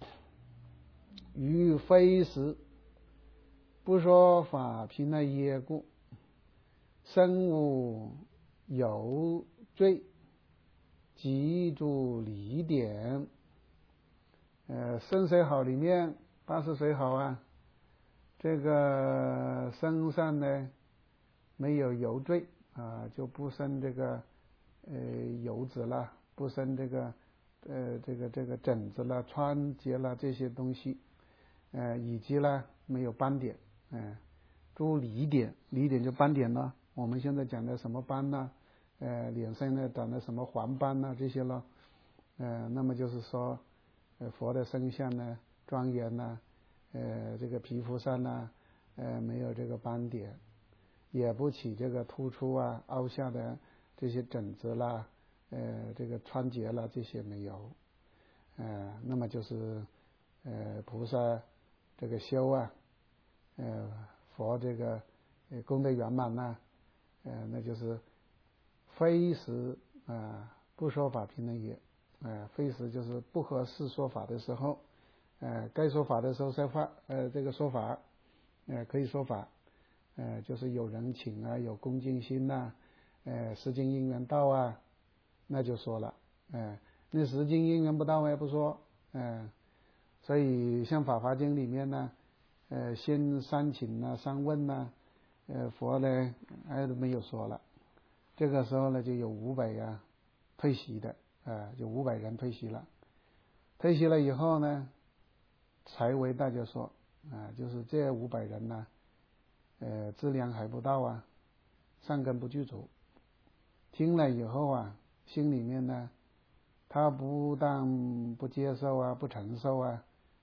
于非时，不说法凭那业故，身无有罪，即住离点。呃，生谁好里面，八十谁好啊？这个身上呢没有油罪啊，就不生这个呃油脂了，不生这个呃这个这个疹子了、疮结了这些东西，呃以及呢没有斑点，呃诸离点，离点就斑点了。我们现在讲的什么斑呢？呃脸上呢长的什么黄斑呢？这些了，呃那么就是说。呃，佛的身相呢，庄严呢，呃，这个皮肤上呢，呃，没有这个斑点，也不起这个突出啊、凹下的这些疹子啦，呃，这个疮结啦，这些没有，呃，那么就是呃，菩萨这个修啊，呃，佛这个呃功德圆满呐，呃，那就是非时啊、呃，不说法凭能也。呃，非时就是不合适说法的时候，呃，该说法的时候说法，呃，这个说法，呃，可以说法，呃，就是有人请啊，有恭敬心呐、啊，呃，时经因缘到啊，那就说了，呃，那时经因缘不到也不说，呃，所以像《法华经》里面呢，呃，先三请啊，三问呐、啊，呃，佛呢，哎都没有说了，这个时候呢，就有五百啊退席的。呃，就五百人退席了，退席了以后呢，才为大家说，啊、呃，就是这五百人呢，呃，质量还不到啊，善根不具足，听了以后啊，心里面呢，他不但不接受啊，不承受啊，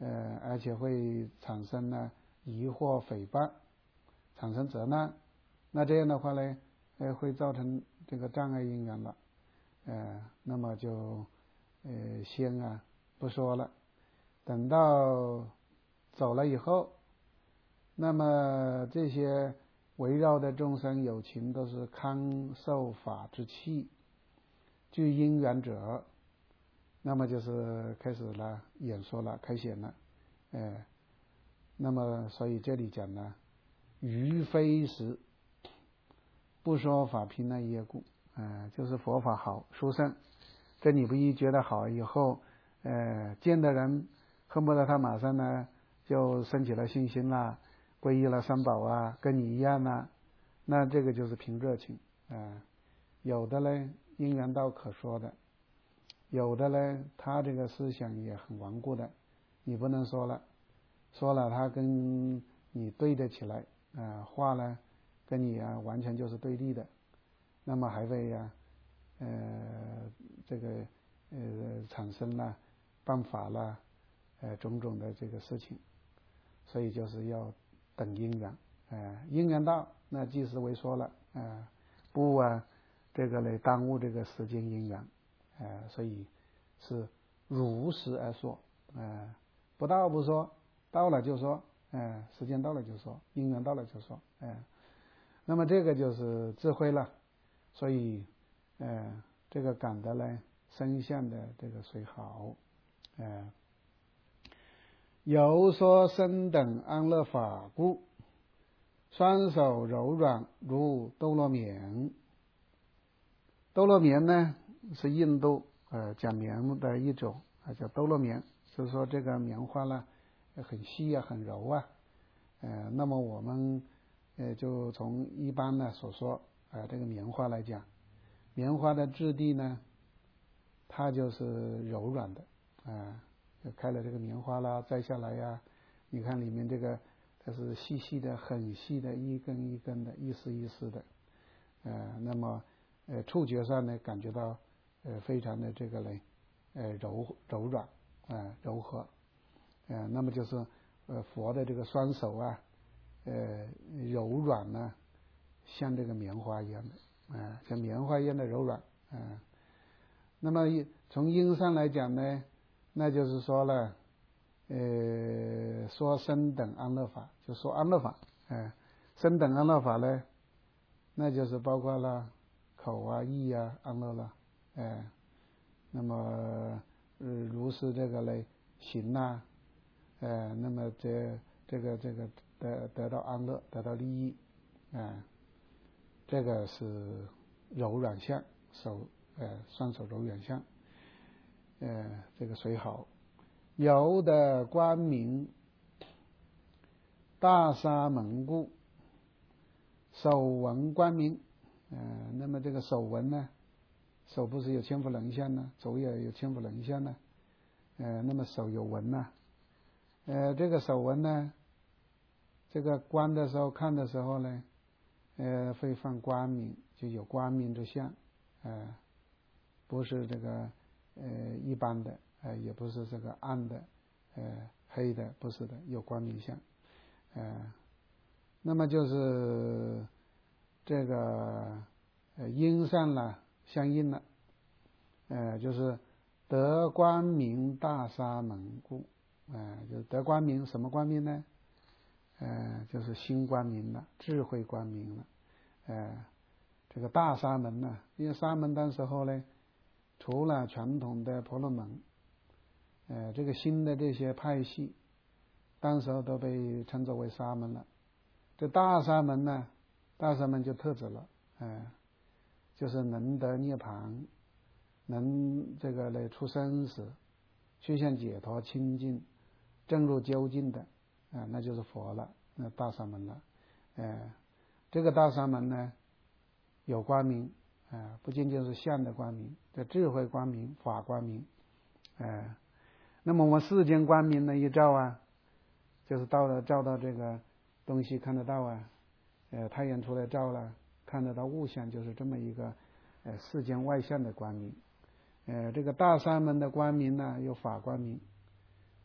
呃，而且会产生呢疑惑诽谤，产生责难，那这样的话呢，呃，会造成这个障碍因缘了，呃，那么就呃先啊不说了，等到走了以后，那么这些围绕的众生有情都是康受法之器，具因缘者，那么就是开始了演说了，开显了，呃，那么所以这里讲呢，余非时不说法平安业故，呃，就是佛法好殊胜，这你不一觉得好以后，呃，见的人恨不得他马上呢就升起了信心啦，皈依了三宝啊，跟你一样啊，那这个就是凭热情，呃，有的呢因缘道可说的，有的呢他这个思想也很顽固的，你不能说了，说了他跟你对得起来，啊、呃，话呢跟你啊完全就是对立的，那么还会呀、啊，呃，这个呃产生了办法了，呃种种的这个事情，所以就是要等因缘，呃因缘到，那即时为说了，呃不啊这个来耽误这个时间因缘，呃所以是如实而说，呃不到不说，到了就说，呃时间到了就说，因缘到了就说，呃那么这个就是智慧了，所以呃这个感得呢生相的这个虽好，呃有说生等安乐法故，双手柔软如兜罗棉。兜罗棉呢是印度呃讲棉的一种，啊叫兜罗棉，就是说这个棉花呢很细啊很柔啊，呃那么我们呃就从一般呢所说啊、呃、这个棉花来讲，棉花的质地呢它就是柔软的，啊、呃、就开了这个棉花啦，摘下来呀，你看里面这个它是细细的很细的，一根一根的，一丝一丝的，呃那么呃触觉上呢感觉到呃非常的这个嘞呃柔柔软啊、呃、柔和，呃那么就是呃佛的这个双手啊呃柔软呢、啊、像这个棉花一样的啊、呃、像棉花一样的柔软啊、呃、那么从因上来讲呢，那就是说了呃说生等安乐法，就说安乐法，呃生等安乐法呢那就是包括了口啊意啊安乐了，哎，那么呃如是这个类行呐、啊，呃那么这这个这个得得到安乐，得到利益，啊，这个是柔软相，手呃双手柔软相，呃这个虽好，有的光明大沙门故，手闻光明。呃，那么这个手闻呢，手不是有千佛轮相呢，手也有千佛轮相呢，呃，那么手有闻呢，呃，这个手闻呢，这个观的时候看的时候呢，呃，会放光明，就有光明之相，呃，不是这个呃一般的，呃，也不是这个暗的，呃，黑的，不是的，有光明相，呃，那么就是这个呃因上了相应了，呃就是得光明大沙门故，呃就是得光明，什么光明呢？呃就是心光明了，智慧光明了，呃这个大沙门呢，因为沙门当时候呢，除了传统的婆罗门，呃这个新的这些派系，当时候都被称作为沙门了。这大沙门呢，大沙门就特指了，呃就是能得涅槃，能这个来出生死，趋向解脱清净，正入究竟的，啊、呃，那就是佛了，那大沙门了，呃，这个大沙门呢，有光明，啊、呃，不仅仅是相的光明，这智慧光明、法光明，呃，那么我们世间光明呢一照啊，就是到了照到这个东西看得到啊，呃，太阳出来照了，看得到物象，就是这么一个呃世间外向的光明。呃，这个大沙门的光明呢，有法光明，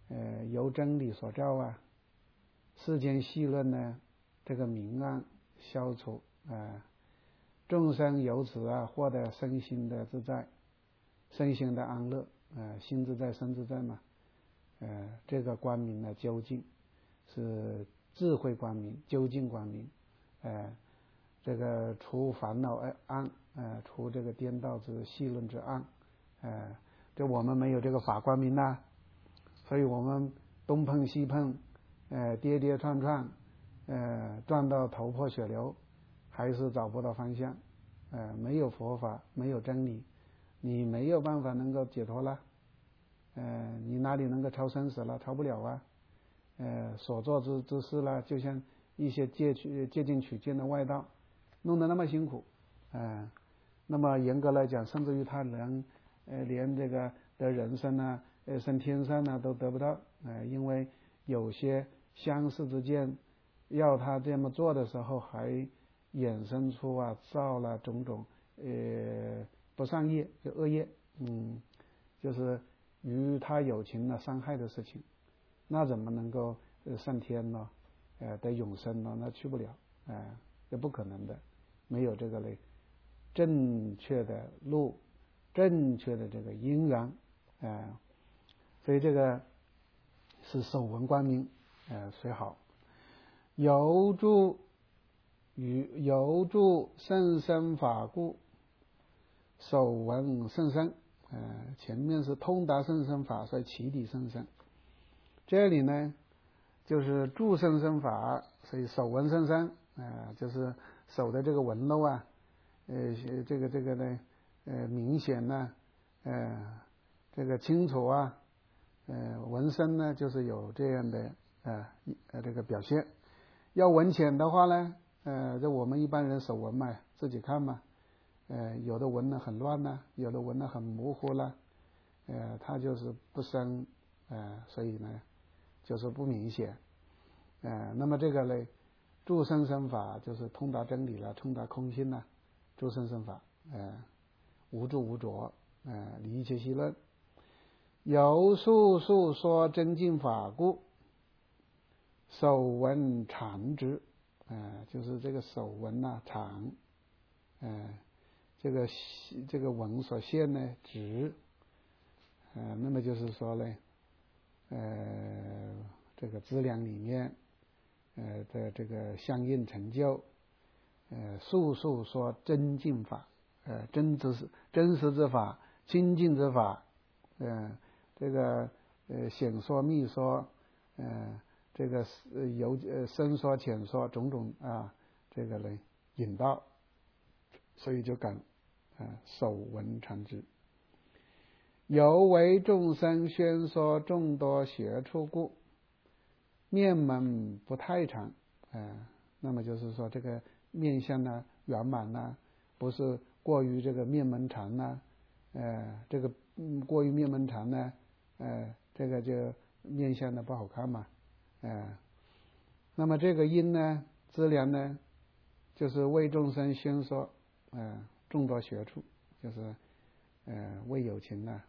呃由真理所照啊，世间细论呢，这个明暗消除啊，众生由此啊获得身心的自在，身心的安乐啊，心自在身自在嘛，呃这个光明呢究竟是智慧光明，究竟光明，呃这个除烦恼暗，呃除这个颠倒之细论之暗，呃这我们没有这个法光明呐，所以我们东碰西碰，呃跌跌撞撞，呃撞到头破血流，还是找不到方向，呃没有佛法，没有真理，你没有办法能够解脱了，呃你哪里能够超生死了？超不了啊，呃所做之之事了，就像一些借取借进取经的外道，弄得那么辛苦，呃那么严格来讲，甚至于他人呃连这个得人生啊，呃升天上啊都得不到，呃因为有些相似之见，要他这么做的时候，还衍生出啊造了种种呃不善业，就恶业，嗯，就是与他有情呢伤害的事情，那怎么能够上天呢？呃得永生呢？那去不了，呃这不可能的，没有这个嘞正确的路，正确的这个因缘，呃所以这个是守闻光明，呃虽好有助于有助甚深法故，守闻甚深，呃前面是通达甚深法，所以其理甚深，这里呢就是助甚深法，所以守闻甚深，呃就是守的这个闻漏啊，呃这个这个呢呃明显呢，呃这个清楚啊，呃闻深呢就是有这样的呃呃这个表现。要闻浅的话呢，呃这我们一般人守闻嘛，自己看嘛，呃有的闻呢很乱呢，有的闻呢很模糊了，呃它就是不深，呃所以呢就是不明显，呃那么这个呢助甚深法就是通达真理了，通达空性了，助甚深法，呃无助无着，呃离一切细论，有数数说真净法故，守闻常之，呃就是这个守闻呐常，呃这个这个闻所现呢直，呃那么就是说呢呃这个资粮里面呃的这个相应成就，呃数数说真净法，呃真之真实之法，清净之法，呃这个呃显说密说，呃这个由呃深说浅说种种啊，这个呢引导，所以就敢啊守闻常之。有为众生宣说众多学处故，面门不太长，呃那么就是说这个面相呢圆满呢，不是过于这个面门长呢，呃这个嗯过于面门长呢，呃这个就面相呢不好看嘛，呃那么这个因呢资粮呢就是为众生宣说呃众多学处，就是呃为有情呢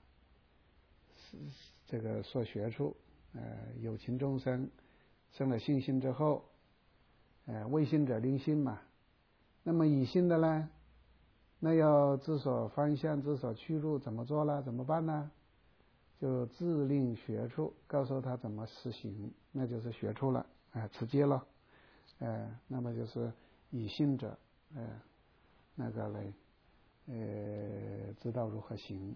这个说学处，呃有情众生生了信心之后，呃未信者令信嘛，那么已信的呢，那要知所方向，知所去路，怎么做呢？怎么办呢？就自令学处，告诉他怎么实行，那就是学处了，啊、呃，持戒了，呃，那么就是已信者，呃，那个嘞，呃，知道如何行。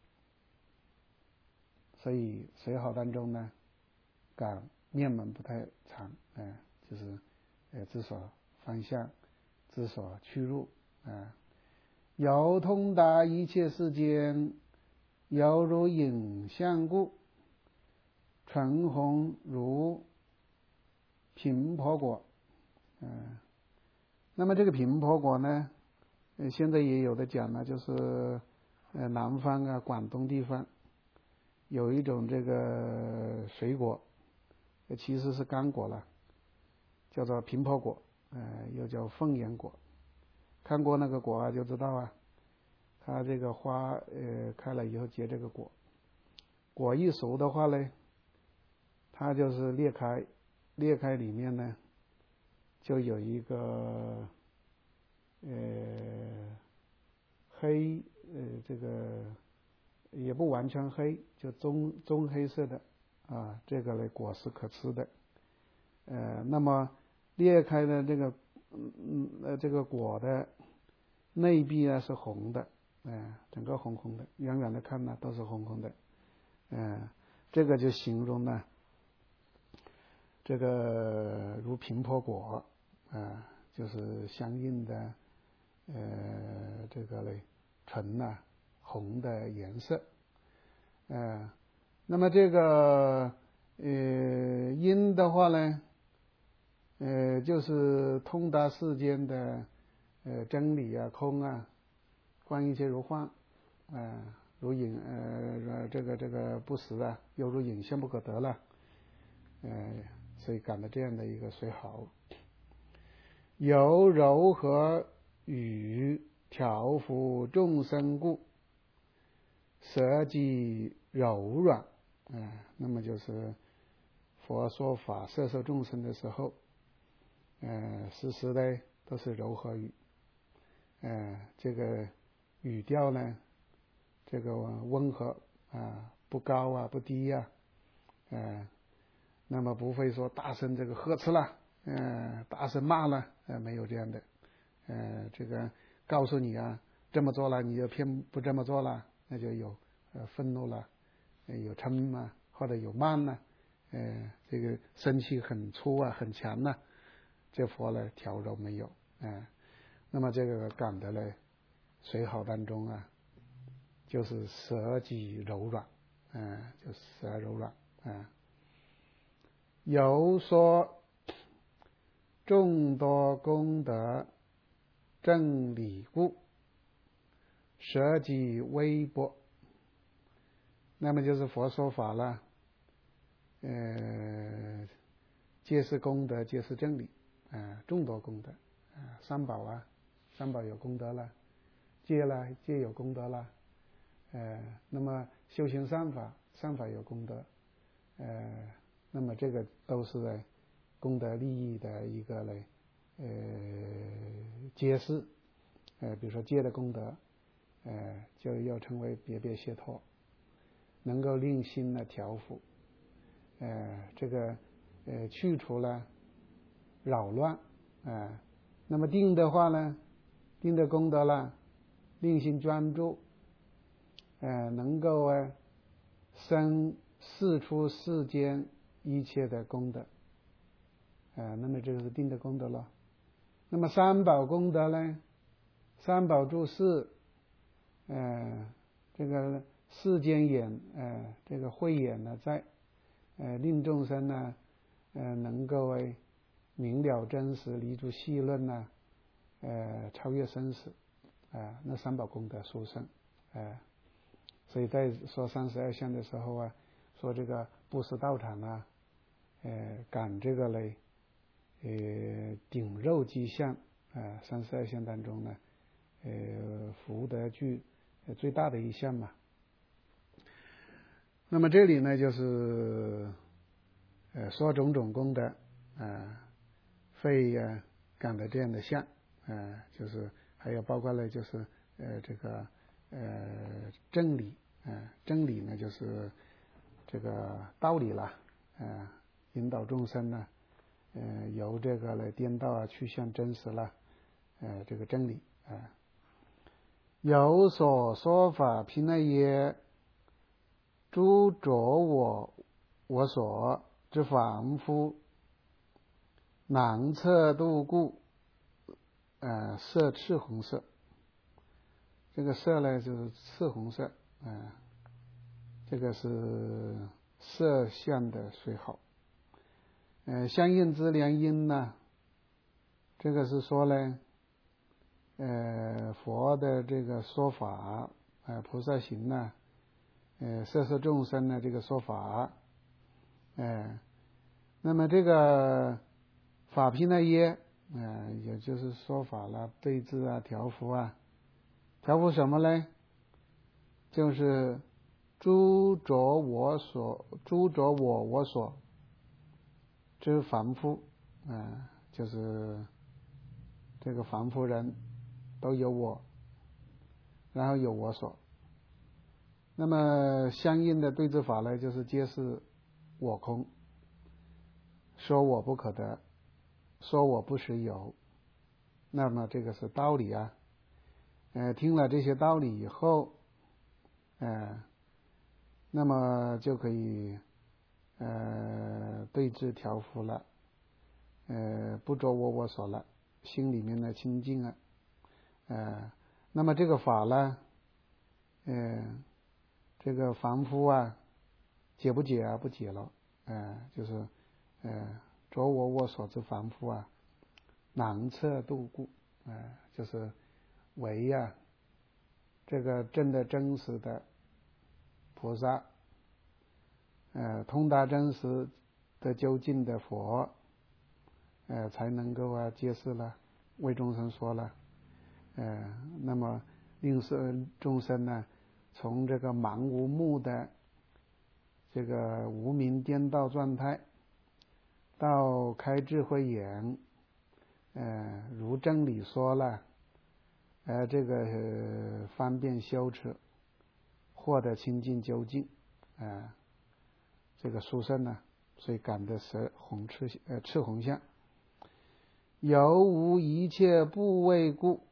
所以随好当中呢，讲面门不太长，呃，就是呃知所方向，知所去路，啊，有通达一切世间，犹如影像故，纯红如频婆果，嗯、呃，那么这个频婆果呢，呃，现在也有的讲呢，就是呃南方啊，广东地方有一种这个水果，其实是干果了，叫做频婆果，呃，又叫凤眼果。看过那个果啊，就知道啊，它这个花呃开了以后结这个果，果一熟的话呢， 它就是裂开，裂开里面呢就有一个呃黑呃这个也不完全黑，就棕棕黑色的啊，这个呢果是可吃的。呃，那么裂开的这个嗯呃这个果的内壁呢是红的，呃，整个红红的，远远的看呢都是红红的，呃，这个就形容呢这个如平坡果，啊、呃，就是相应的呃这个嘞纯呐、啊、红的颜色，呃，那么这个呃因的话呢，呃就是通达世间的呃真理啊空啊，观一切如幻，啊、呃、如影呃这个这个不实啊，犹如影现不可得了，呃所以感到这样的一个水好。由柔和语调伏众生故，舍己柔软，呃那么就是佛说法摄受众生的时候，呃时时的都是柔和语，呃这个语调呢这个温和啊，不高啊不低呀、啊，呃那么不会说大声这个呵斥了，呃大声骂了，呃没有这样的，呃这个告诉你啊这么做了你就偏不这么做了，那就有呃愤怒了，呃有嗔啊或者有慢呢、啊，呃这个生气很粗啊很强呢、啊，这佛呢调柔没有，呃那么这个感的呢随好当中啊就是舍己柔软，嗯、呃，就舍柔软，啊、呃。有说众多功德正理故，舍己微薄。那么就是佛说法了，呃，皆是功德，皆是正理，啊、呃，众多功德，啊、呃，三宝啊，三宝有功德了，戒了，戒有功德了，呃，那么修行善法，善法有功德，呃，那么这个都是在功德利益的一个嘞，呃，揭示，呃，比如说戒的功德，呃，就要成为别别解脱，能够令心呢调伏，呃，这个呃去除了扰乱，啊、呃，那么定的话呢，定的功德了，令心专注，呃，能够啊生示出世间一切的功德，呃，那么这个是定的功德了。那么三宝功德呢？三宝注释，呃，这个世间眼，呃，这个慧眼呢在，呃，令众生呢，呃，能够为明了真实，离诸戏论呢，呃，超越生死，啊、呃，那三宝功德殊胜，呃，所以在说三十二相的时候啊，说这个布施道场啊，呃，感这个嘞，呃，顶肉迹象，啊、呃，三十二相当中呢，呃，福德具最大的一项嘛。那么这里呢，就是呃说种种功德，啊，肺呀感的这样的相，呃，就是还有包括了就是呃这个呃真理，呃真理呢就是这个道理啦，呃引导众生呢，呃由这个来颠倒啊去向真实了，呃这个真理啊。呃有所说法平内耶，诸着我我所之凡夫，难测度故，呃，色赤红色。这个色呢，就是赤红色，呃，这个是色相的虽好，呃，相应之良因呢，这个是说呢。呃，佛的这个说法，呃，菩萨行呢，呃，摄受众生的这个说法，呃，那么这个法毗那耶，呃，也就是说法了，对治啊，调伏啊，调伏什么呢？就是诸着我所，诸着我我所知凡夫，啊、呃，就是这个凡夫人都有我，然后有我所。那么相应的对治法呢，就是皆是我空，说我不可得，说我不实有。那么这个是道理啊。呃，听了这些道理以后，呃，那么就可以呃对治调伏了，呃，不着我我所了，心里面呢清净了，呃，那么这个法呢，呃，这个凡夫啊，解不解啊？不解了，呃，就是呃着我我所之凡夫啊，难测度故，呃，就是为呀、啊，这个真的真实的菩萨，呃，通达真实的究竟的佛，呃，才能够啊揭示了，为众生说了，呃，那么令是众生呢，从这个盲无目的这个无明颠倒状态，到开智慧眼，呃，如真理说了，呃，这个、呃、方便修持，获得清净究竟，呃，这个殊胜呢，所以感得是红赤呃赤红相，犹无一切部位故，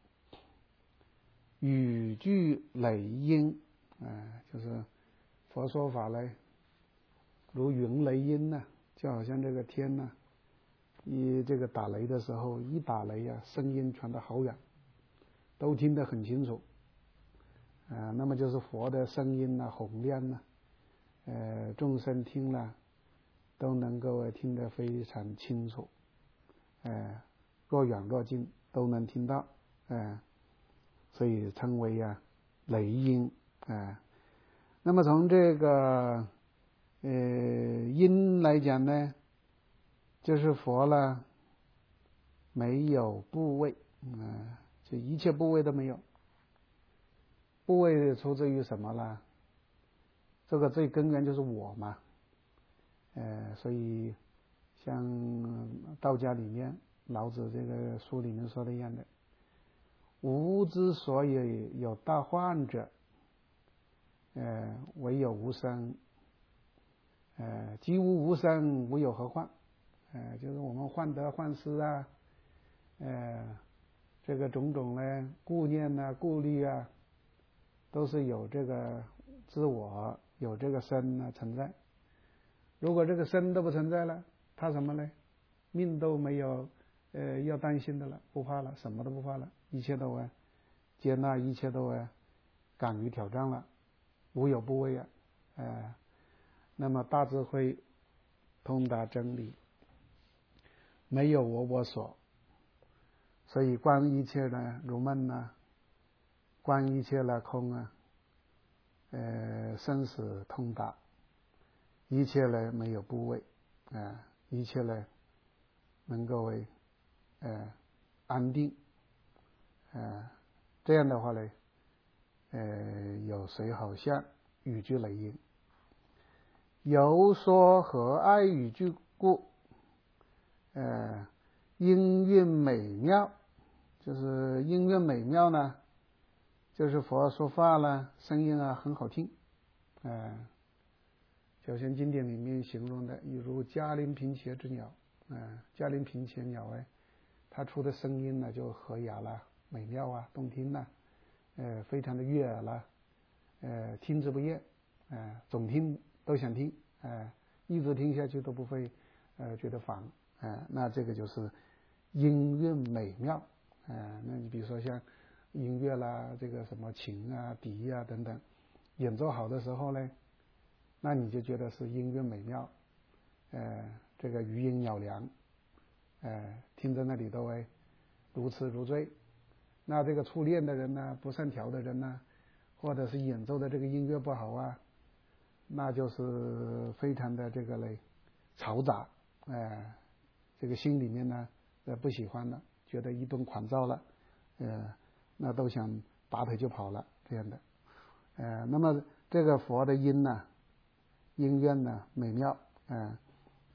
语句雷音，呃，就是佛说法呢，如云雷音呢、啊，就好像这个天呢、啊，一这个打雷的时候，一打雷啊，声音传得好远，都听得很清楚。呃，那么就是佛的声音呢、啊，洪亮呢、啊，呃，众生听了都能够听得非常清楚，呃，若远若近都能听到，呃，所以称为啊雷音，呃，那么从这个呃音来讲呢，就是佛了没有部位，呃，就一切部位都没有。部位出自于什么呢？这个最根源就是我嘛，呃，所以像道家里面老子这个书里面说的一样的，无之所以有大患者，呃，唯有无生，呃，既无无生，无有何患？呃，就是我们患得患失啊，呃，这个种种呢，顾念啊，顾虑啊，都是有这个自我，有这个身啊存在。如果这个身都不存在了，怕什么呢？命都没有，呃，要担心的了，不怕了，什么都不怕了，一切都啊接纳，一切都啊敢于挑战了，无有不畏啊，呃，那么大智慧通达真理，没有我我所，所以观一切呢如梦呢，观一切了空啊，呃，生死通达，一切呢没有部位，啊、呃，一切呢能够为呃安定，呃，这样的话呢，呃，有谁好像语句雷音，由说和爱语句故，呃，音韵美妙，就是音乐美妙呢，就是佛说话呢，声音啊很好听，呃，就像经典里面形容的，犹如嘉陵平切之鸟，呃，嘉陵平切鸟哎，它出的声音呢就和雅了，美妙啊，动听呐、啊，呃，非常的悦耳了，呃，听之不厌，呃，总听都想听，呃，一直听下去都不会呃觉得烦，呃，那这个就是音韵美妙，呃，那你比如说像音乐啦，这个什么琴啊、笛啊等等，演奏好的时候呢，那你就觉得是音乐美妙，呃，这个余音袅良，呃，听在那里都会如痴如醉。那这个初练的人呢，不善调的人呢，或者是演奏的这个音乐不好啊，那就是非常的这个嘞嘈杂，呃，这个心里面呢呃不喜欢了，觉得一顿狂躁了，呃，那都想拔腿就跑了这样的，呃，那么这个佛的音呢，音乐呢美妙，呃，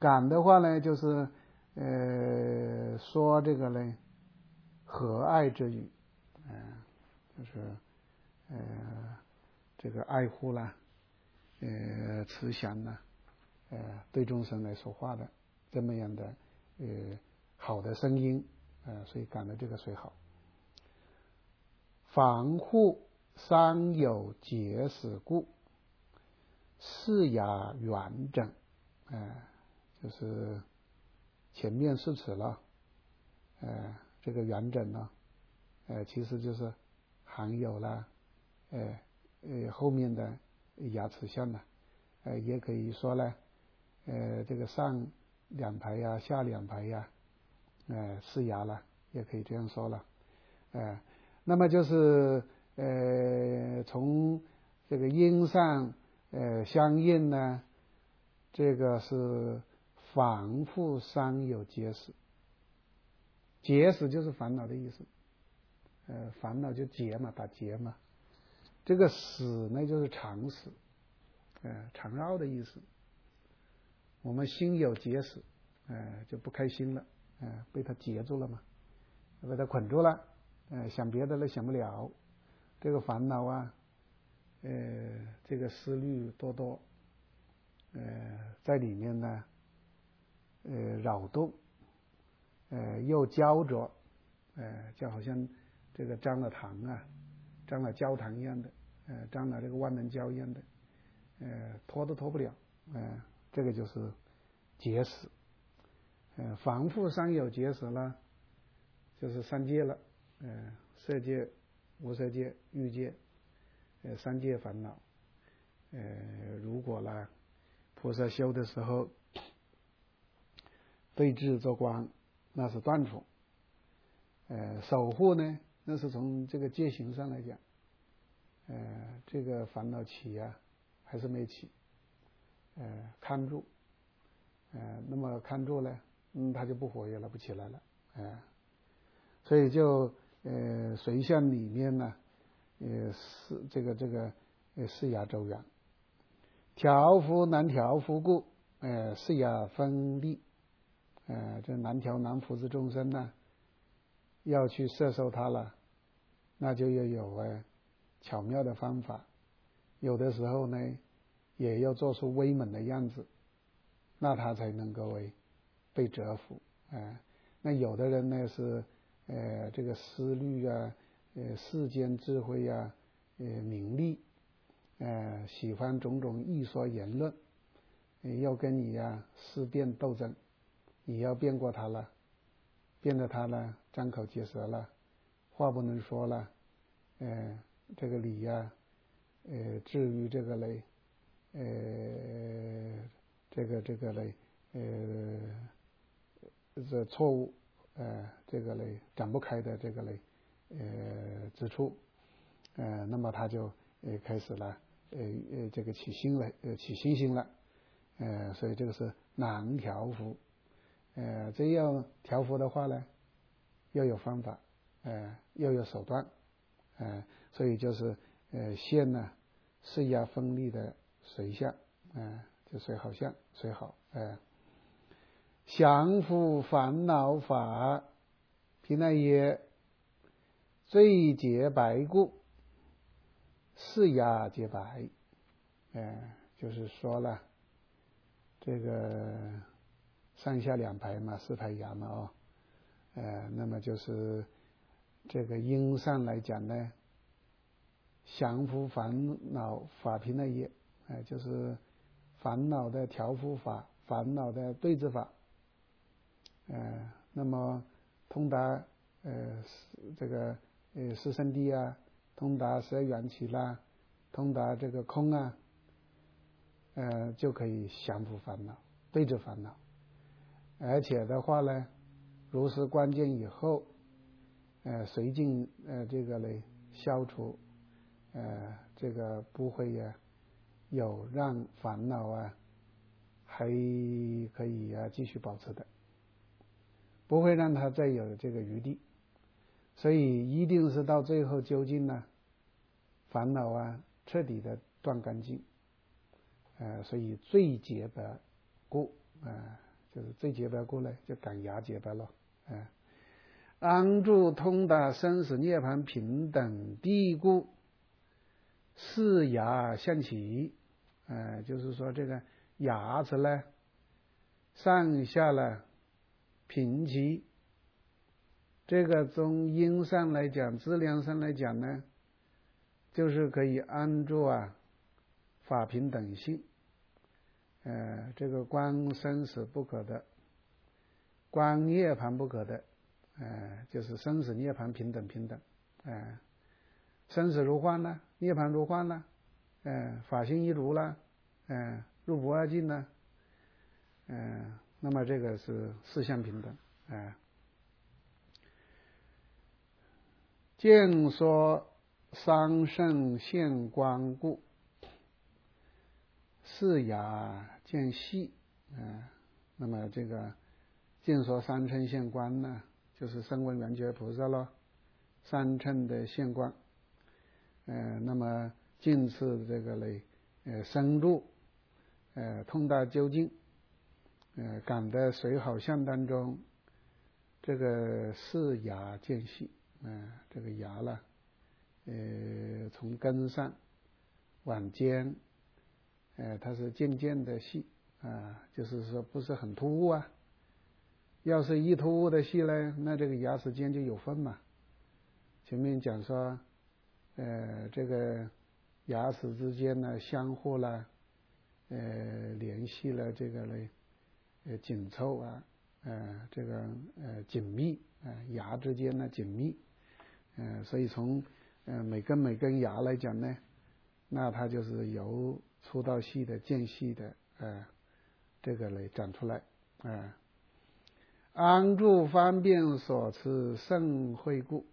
感的话呢，就是呃说这个呢和爱之语，呃就是呃这个爱护啦，呃慈祥啦，呃对众生来说话的这么样的呃好的声音，呃所以感的这个水好。防护伤有结使故，是牙圆整，呃就是前面是齿了，呃这个圆整呢，呃其实就是含有了呃呃后面的牙齿相呢，呃也可以说呢，呃这个上两排呀，下两排呀，呃是牙了，也可以这样说了，呃那么就是呃从这个音上呃相应呢，这个是防护伤有结使，结使就是烦恼的意思，呃烦恼就结嘛，打结嘛，这个使呢就是常使，呃缠绕的意思。我们心有结使，呃就不开心了，呃被它结住了嘛，被它捆住了，呃想别的了想不了，这个烦恼啊，呃这个思虑多多，呃在里面呢呃扰动，呃又焦灼，呃就好像这个沾了糖啊，沾了焦糖一样的，呃沾了这个万能胶一样的，呃脱都脱不了，呃这个就是结使。呃防护伤有结使呢，就是三界了，呃色界、无色界、欲界，呃三界烦恼，呃如果呢菩萨修的时候对治做光，那是断除，呃守护呢，那是从这个戒行上来讲，呃这个烦恼起啊还是没起，呃看住，呃那么看住呢，嗯它就不活跃了，不起来了，呃所以就呃随相里面呢，呃是这个这个呃是牙周圆，调伏难调伏故，呃是牙分立，呃这难调难伏之众生呢，要去摄受它了，那就要有呃巧妙的方法，有的时候呢也要做出威猛的样子，那他才能够为被折服，呃那有的人呢是呃这个思虑啊，呃世间智慧啊，呃名利，呃喜欢种种艺说言论，呃要跟你呀思辨斗争，你要辩过他了，辩得他了张口结舌了，话不能说了，呃这个理呀，呃至于这个嘞，呃这个这个嘞，呃这错误，呃这个嘞展不开的这个嘞呃之处，呃那么他就呃开始了呃呃这个起心了，呃起信心了，呃所以这个是难调伏，呃这要调伏的话呢，要有方法，呃要有手段，呃所以就是呃现呢是牙分立的随相，呃就随好相随好，呃降伏烦恼法，毗那耶罪结白故，是牙结白，呃就是说了这个上下两排嘛，四排牙嘛，哦，呃那么就是这个因上来讲呢，降伏烦恼法毗那耶，呃就是烦恼的调伏法，烦恼的对治法，呃那么通达呃这个呃四圣谛啊，通达十二缘起啦，通达这个空啊，呃就可以降伏烦恼，对治烦恼，而且的话呢，如是观见以后，呃随尽呃这个嘞消除，呃这个不会呀有让烦恼啊还可以啊继续保持的，不会让它再有这个余地，所以一定是到最后究竟呢，烦恼啊彻底的断干净，呃所以罪结白故，呃就是最洁白过来就感牙洁白了，哎，安住通达生死涅槃平等地故，四牙相齐，哎，就是说这个牙齿呢上下呢平齐，这个从音上来讲，质量上来讲呢，就是可以安住啊法平等性，呃，这个观生死不可得，观涅槃不可得，呃，就是生死涅槃平等平等，呃，生死如幻呢，涅槃如幻呢，呃，法性一如啦，呃，入不二境呢，呃，那么这个是四相平等，呃，见说三圣现观故，四牙见细，呃，那么这个见说三乘现观呢，就是声闻缘觉菩萨咯，三乘的现观，呃，那么近次这个嘞，呃，深入，呃，通达究竟，呃，感得随好相当中，这个四牙见细，呃，这个牙了，呃，从根上往尖，呃，它是渐渐的细啊，就是说不是很突兀啊。要是一突兀的细呢，那这个牙齿间就有缝嘛。前面讲说，呃，这个牙齿之间呢相互了，呃，联系了这个呢，呃，紧凑啊，呃，这个呃紧密啊、呃，牙之间呢紧密，呃，所以从呃每根每根牙来讲呢，那它就是由粗到细的渐细的，呃，这个来长出来，啊、呃，安住方便所持甚慧故，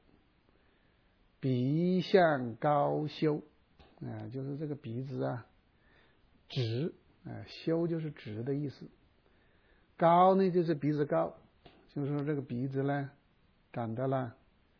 鼻向高修，啊、呃，就是这个鼻子啊直，啊、呃，修就是直的意思，高呢就是鼻子高，就是说这个鼻子呢长得了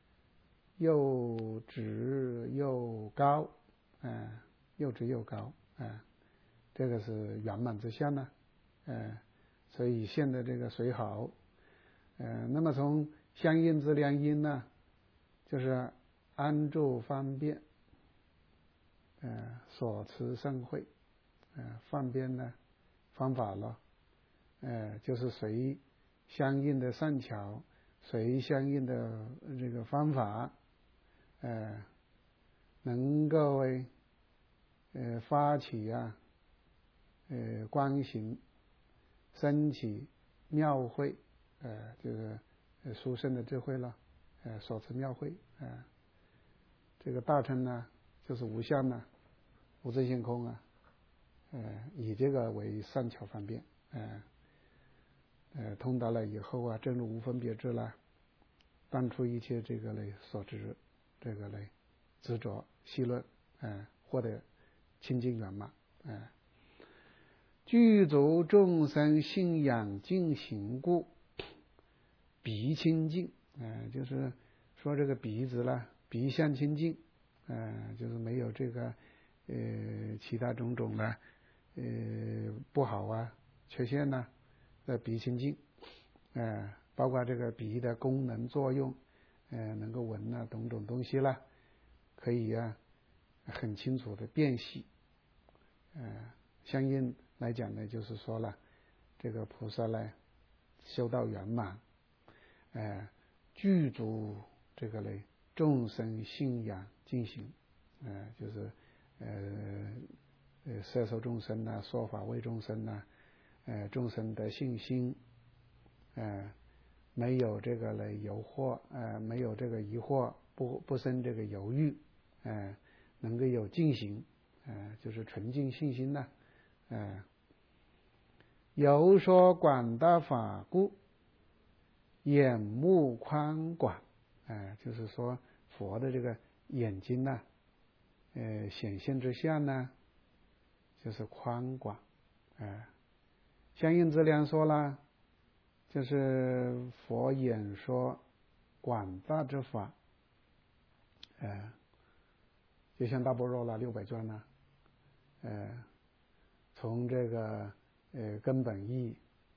又直又高，呃，又直又高，呃，这个是圆满之相呢，呃，所以现在这个水好，呃，那么从相应之良因呢，就是安住方便，呃，所持甚慧，呃，方便呢方法了，呃，就是随相应的善巧，随相应的这个方法，呃，能够为呃发起啊，呃观行，升起妙慧，呃，就是呃殊胜的智慧了，呃，所持妙慧，呃，这个大乘呢，就是无相呢，无自性空啊，呃，以这个为善巧方便，呃，呃，通达了以后啊，正入无分别智了，断除一切这个类所执，这个类执着细论，呃，获得清净圆满，呃，具足众生信仰净行故，鼻清净，呃，就是说这个鼻子啦，鼻相清净，呃，就是没有这个呃其他种种的呃不好啊缺陷呐、啊，呃鼻清净，呃，包括这个鼻的功能作用，呃，能够闻啊种种东西啦，可以啊很清楚的辨析，呃，相应来讲呢，就是说了，这个菩萨呢修道圆满，呃，具足这个嘞众生信仰进行，呃，就是呃呃摄受众生呐、啊，说法为众生呐、啊，呃，众生的信心，呃，没有这个嘞疑惑，呃，没有这个疑惑，不不生这个犹豫，呃，能够有净行，呃，就是纯净信心呐、啊，呃，有说广大法故，眼目宽广，呃，就是说佛的这个眼睛呢、啊，呃，显现之相呢，就是宽广，呃，相应之量说了，就是佛演说广大之法，呃，就像大般若啦、六百转啦，呃，从这个呃根本义，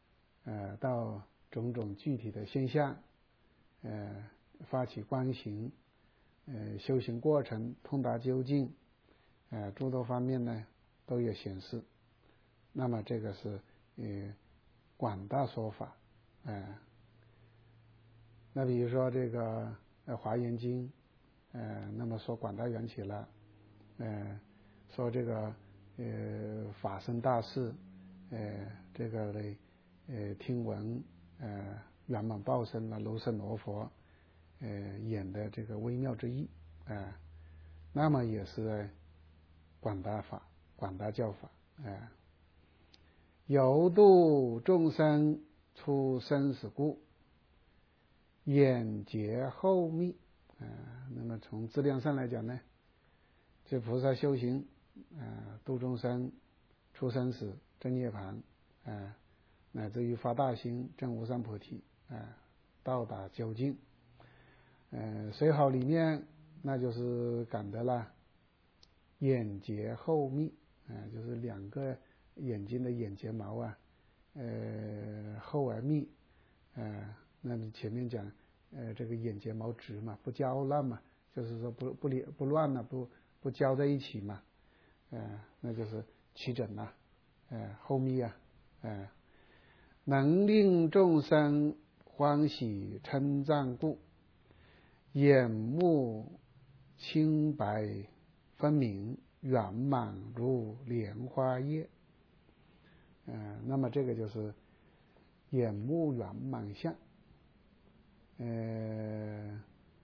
呃，到种种具体的现象，呃，发起观行，呃，修行过程通达究竟，呃，诸多方面呢都有显示。那么这个是呃广大说法，呃，那比如说这个呃《华严经》，呃，那么说广大缘起了，呃，说这个呃法身大士，呃，这个嘞，呃，听闻呃圆满报身了卢舍罗佛，呃演的这个微妙之意，啊、呃，那么也是广大法、广大教法，啊、呃，有度众生出生死故，眼结后密，啊、呃，那么从质量上来讲呢，这菩萨修行，啊、呃，度众生出生死证涅槃，啊、呃，乃至于发大心证无上菩提，啊、呃，到达究竟，呃，随好里面那就是感得了眼结后密，啊、呃，就是两个眼睛的眼睫毛啊，呃，厚而密，呃，那你前面讲，呃，这个眼睫毛直嘛，不交乱嘛，就是说不不连不乱了，不不交在一起嘛，呃，那就是齐整了，呃，后密啊，呃，能令众生欢喜称赞故，眼目清白分明，圆满如莲花叶。呃，那么这个就是眼目圆满相，呃，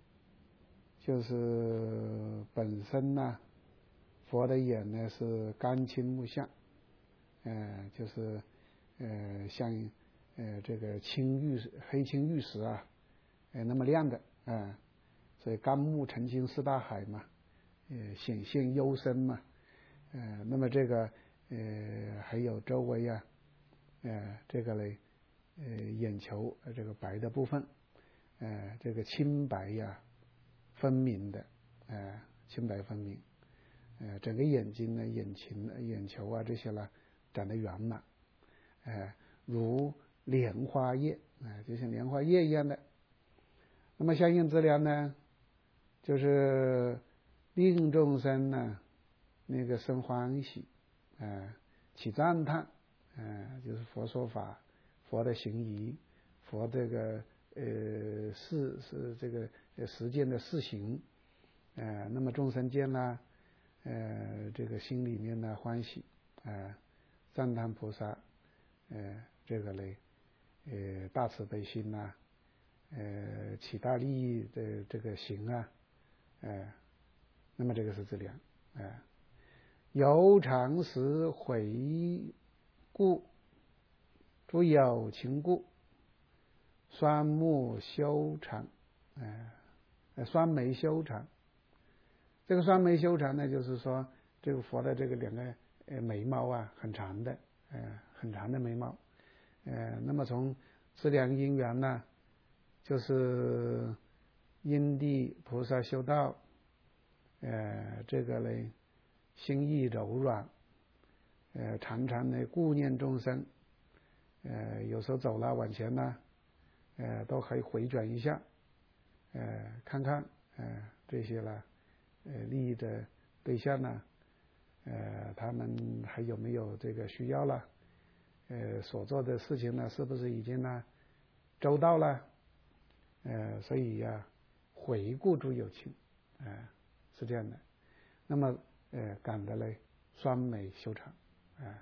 就是本身呢，佛的眼呢是干青目相，呃，就是呃像呃这个青玉黑青玉石啊，呃那么亮的啊、呃，所以干木澄清四大海嘛，呃显现幽深嘛，呃那么这个呃还有周围啊，呃这个嘞呃眼球这个白的部分，呃这个清白呀分明的，呃清白分明，呃整个眼睛呢眼睛眼球啊这些呢长得圆满，呃如莲花叶，呃就像莲花叶一样的。那么相应资粮呢，就是令众生呢那个生欢喜，呃起赞叹，呃就是佛说法，佛的行仪，佛这个呃事是这个实践的事行，呃那么众生见呢，呃这个心里面呢欢喜，呃赞叹菩萨，呃这个嘞呃大慈悲心呐、啊，呃起大利益的这个行啊，呃那么这个是质量，呃由常时回顾诸有情故，双目修长，呃双眉修长。这个双眉修长呢，就是说这个佛的这个两个呃眉毛啊很长的，呃很长的眉毛，呃那么从质量因缘呢，就是因地菩萨修道，呃这个呢心意柔软，呃常常呢顾念众生，呃有时候走了往前呢，呃都可以回转一下，呃看看呃这些了呃利益的对象呢，呃他们还有没有这个需要了，呃所做的事情呢是不是已经呢周到了，呃所以呀、啊、回顾诸有情，呃是这样的。那么呃感得嘞双眉修长，呃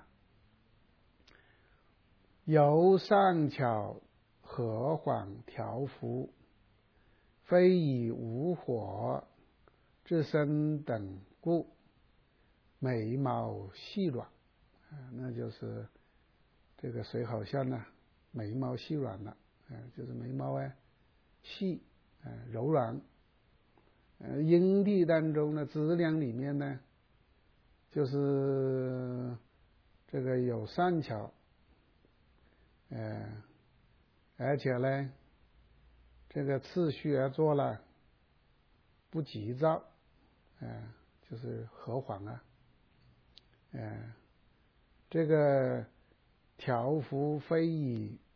由上巧和缓调伏，非以无火自身等故，眉毛细软，呃、那就是这个水好像呢眉毛细软了，呃、就是眉毛啊细，呃、柔软，呃因地当中的质量里面呢，就是这个有善巧，呃而且呢这个次序而做了，不急躁，呃就是和缓啊，呃这个调伏非以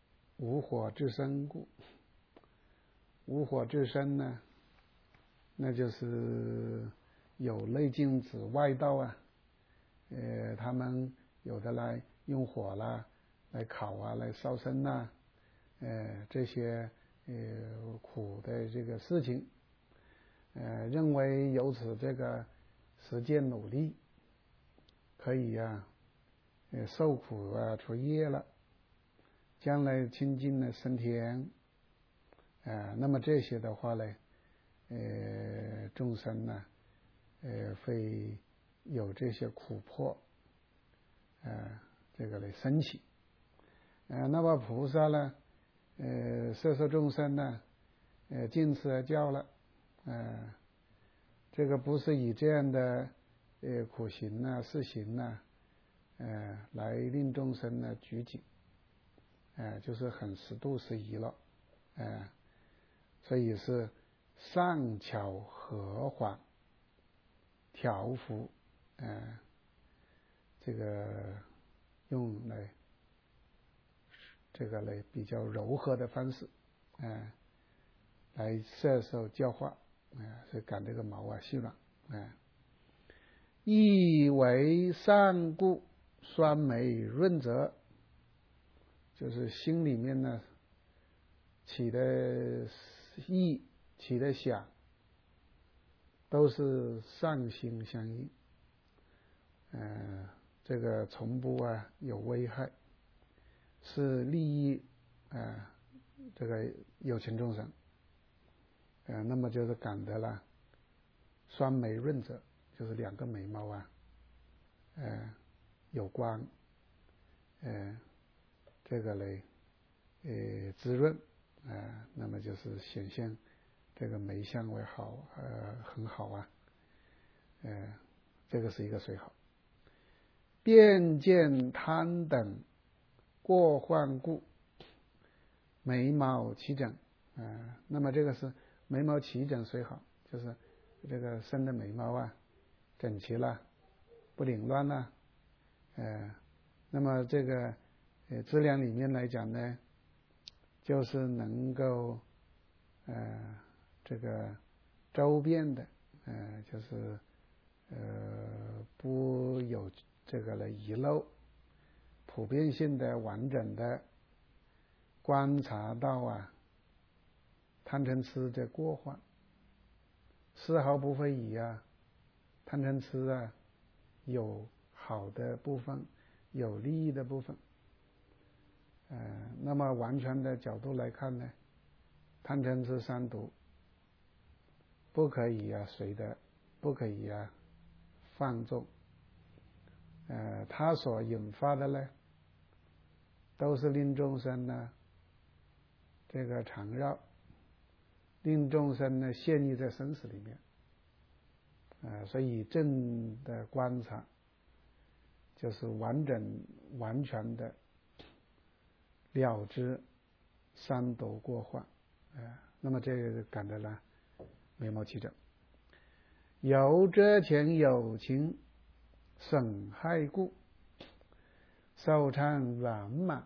无火之身故。无火之身呢，那就是有内镜子外道啊，呃，他们有的来用火啦，来烤啊，来烧身呐，呃，这些呃苦的这个事情，呃，认为由此这个实践努力，可以啊，呃，受苦啊，除业了，将来清净的升天，呃，那么这些的话呢，呃，众生呢，呃，会有这些苦迫，呃，这个来升起，呃，那么菩萨呢，呃，摄受众生呢，呃，尽此而教了，呃，这个不是以这样的呃苦行呐、事行呐，呃，来令众生呢举警，呃，就是很适度适宜了，呃，所以是善巧和缓调伏，呃，这个用来这个来比较柔和的方式，呃，来摄受教化，呃，所以赶这个毛啊细软，呃，意为善故，酸梅润泽，就是心里面呢起的意起的想都是善心相应，呃，这个从不啊有危害，是利益呃这个有情众生，呃，那么就是感得了酸梅润泽，就是两个眉毛啊，呃有光，呃这个嘞呃滋润，呃那么就是显现这个眉相为好，呃很好啊，呃这个是一个随好。便见贪等过患故，眉毛齐整，呃那么这个是眉毛齐整虽好，就是这个生的眉毛啊整齐了，不凌乱了，呃那么这个呃质量里面来讲呢，就是能够呃这个周遍的，呃就是呃不有这个的遗漏，普遍性的完整的观察到啊贪嗔痴的过患，丝毫不会以啊贪嗔痴啊有好的部分，有利益的部分，呃，那么完全的角度来看呢，贪嗔痴三毒不可以啊随的，不可以啊放纵，呃，它所引发的呢，都是令众生呢这个缠绕，令众生呢陷溺在生死里面，呃，所以正的观察就是完整完全的了知三毒过患，呃，那么这个感得呢眉毛齐整，由遮前有情损害故，受禅圆满。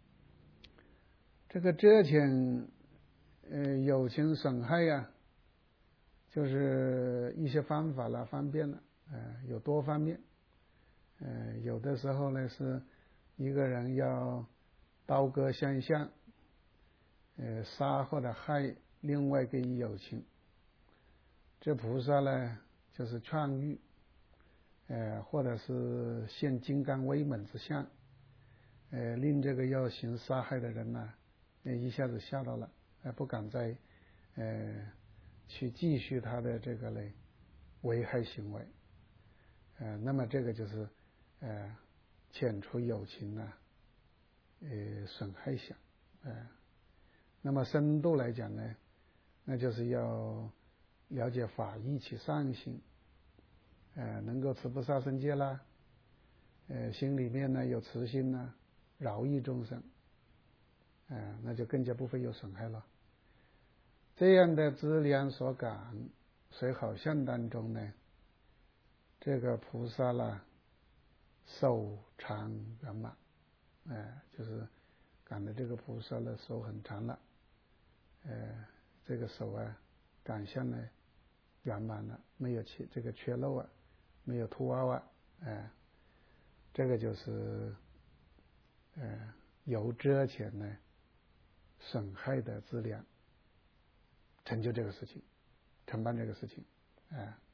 这个遮前呃有情损害呀、啊，就是一些方法啦方便了，呃有多方面，呃有的时候呢是一个人要刀割相向，呃杀或者害另外一个有情，这菩萨呢就是劝喻，呃或者是现金刚威猛之相，呃令这个要行杀害的人呢、啊、一下子吓到了，呃不敢再呃去继续他的这个嘞危害行为，呃那么这个就是呃遣除有情啊呃损害想，呃那么深度来讲呢，那就是要了解法义起善行，呃能够持不杀生戒啦，呃心里面呢有慈心呢，饶益众生，呃那就更加不会有损害了。这样的资粮所感随好相当中呢，这个菩萨啦寿长圆满，呃就是赶的这个菩萨呢手很长了，呃，这个手啊赶相呢圆满了，没有缺这个缺漏啊，没有凸凹啊，哎、呃，这个就是呃有遮前呢损害的质量，成就这个事情，承办这个事情，哎、呃。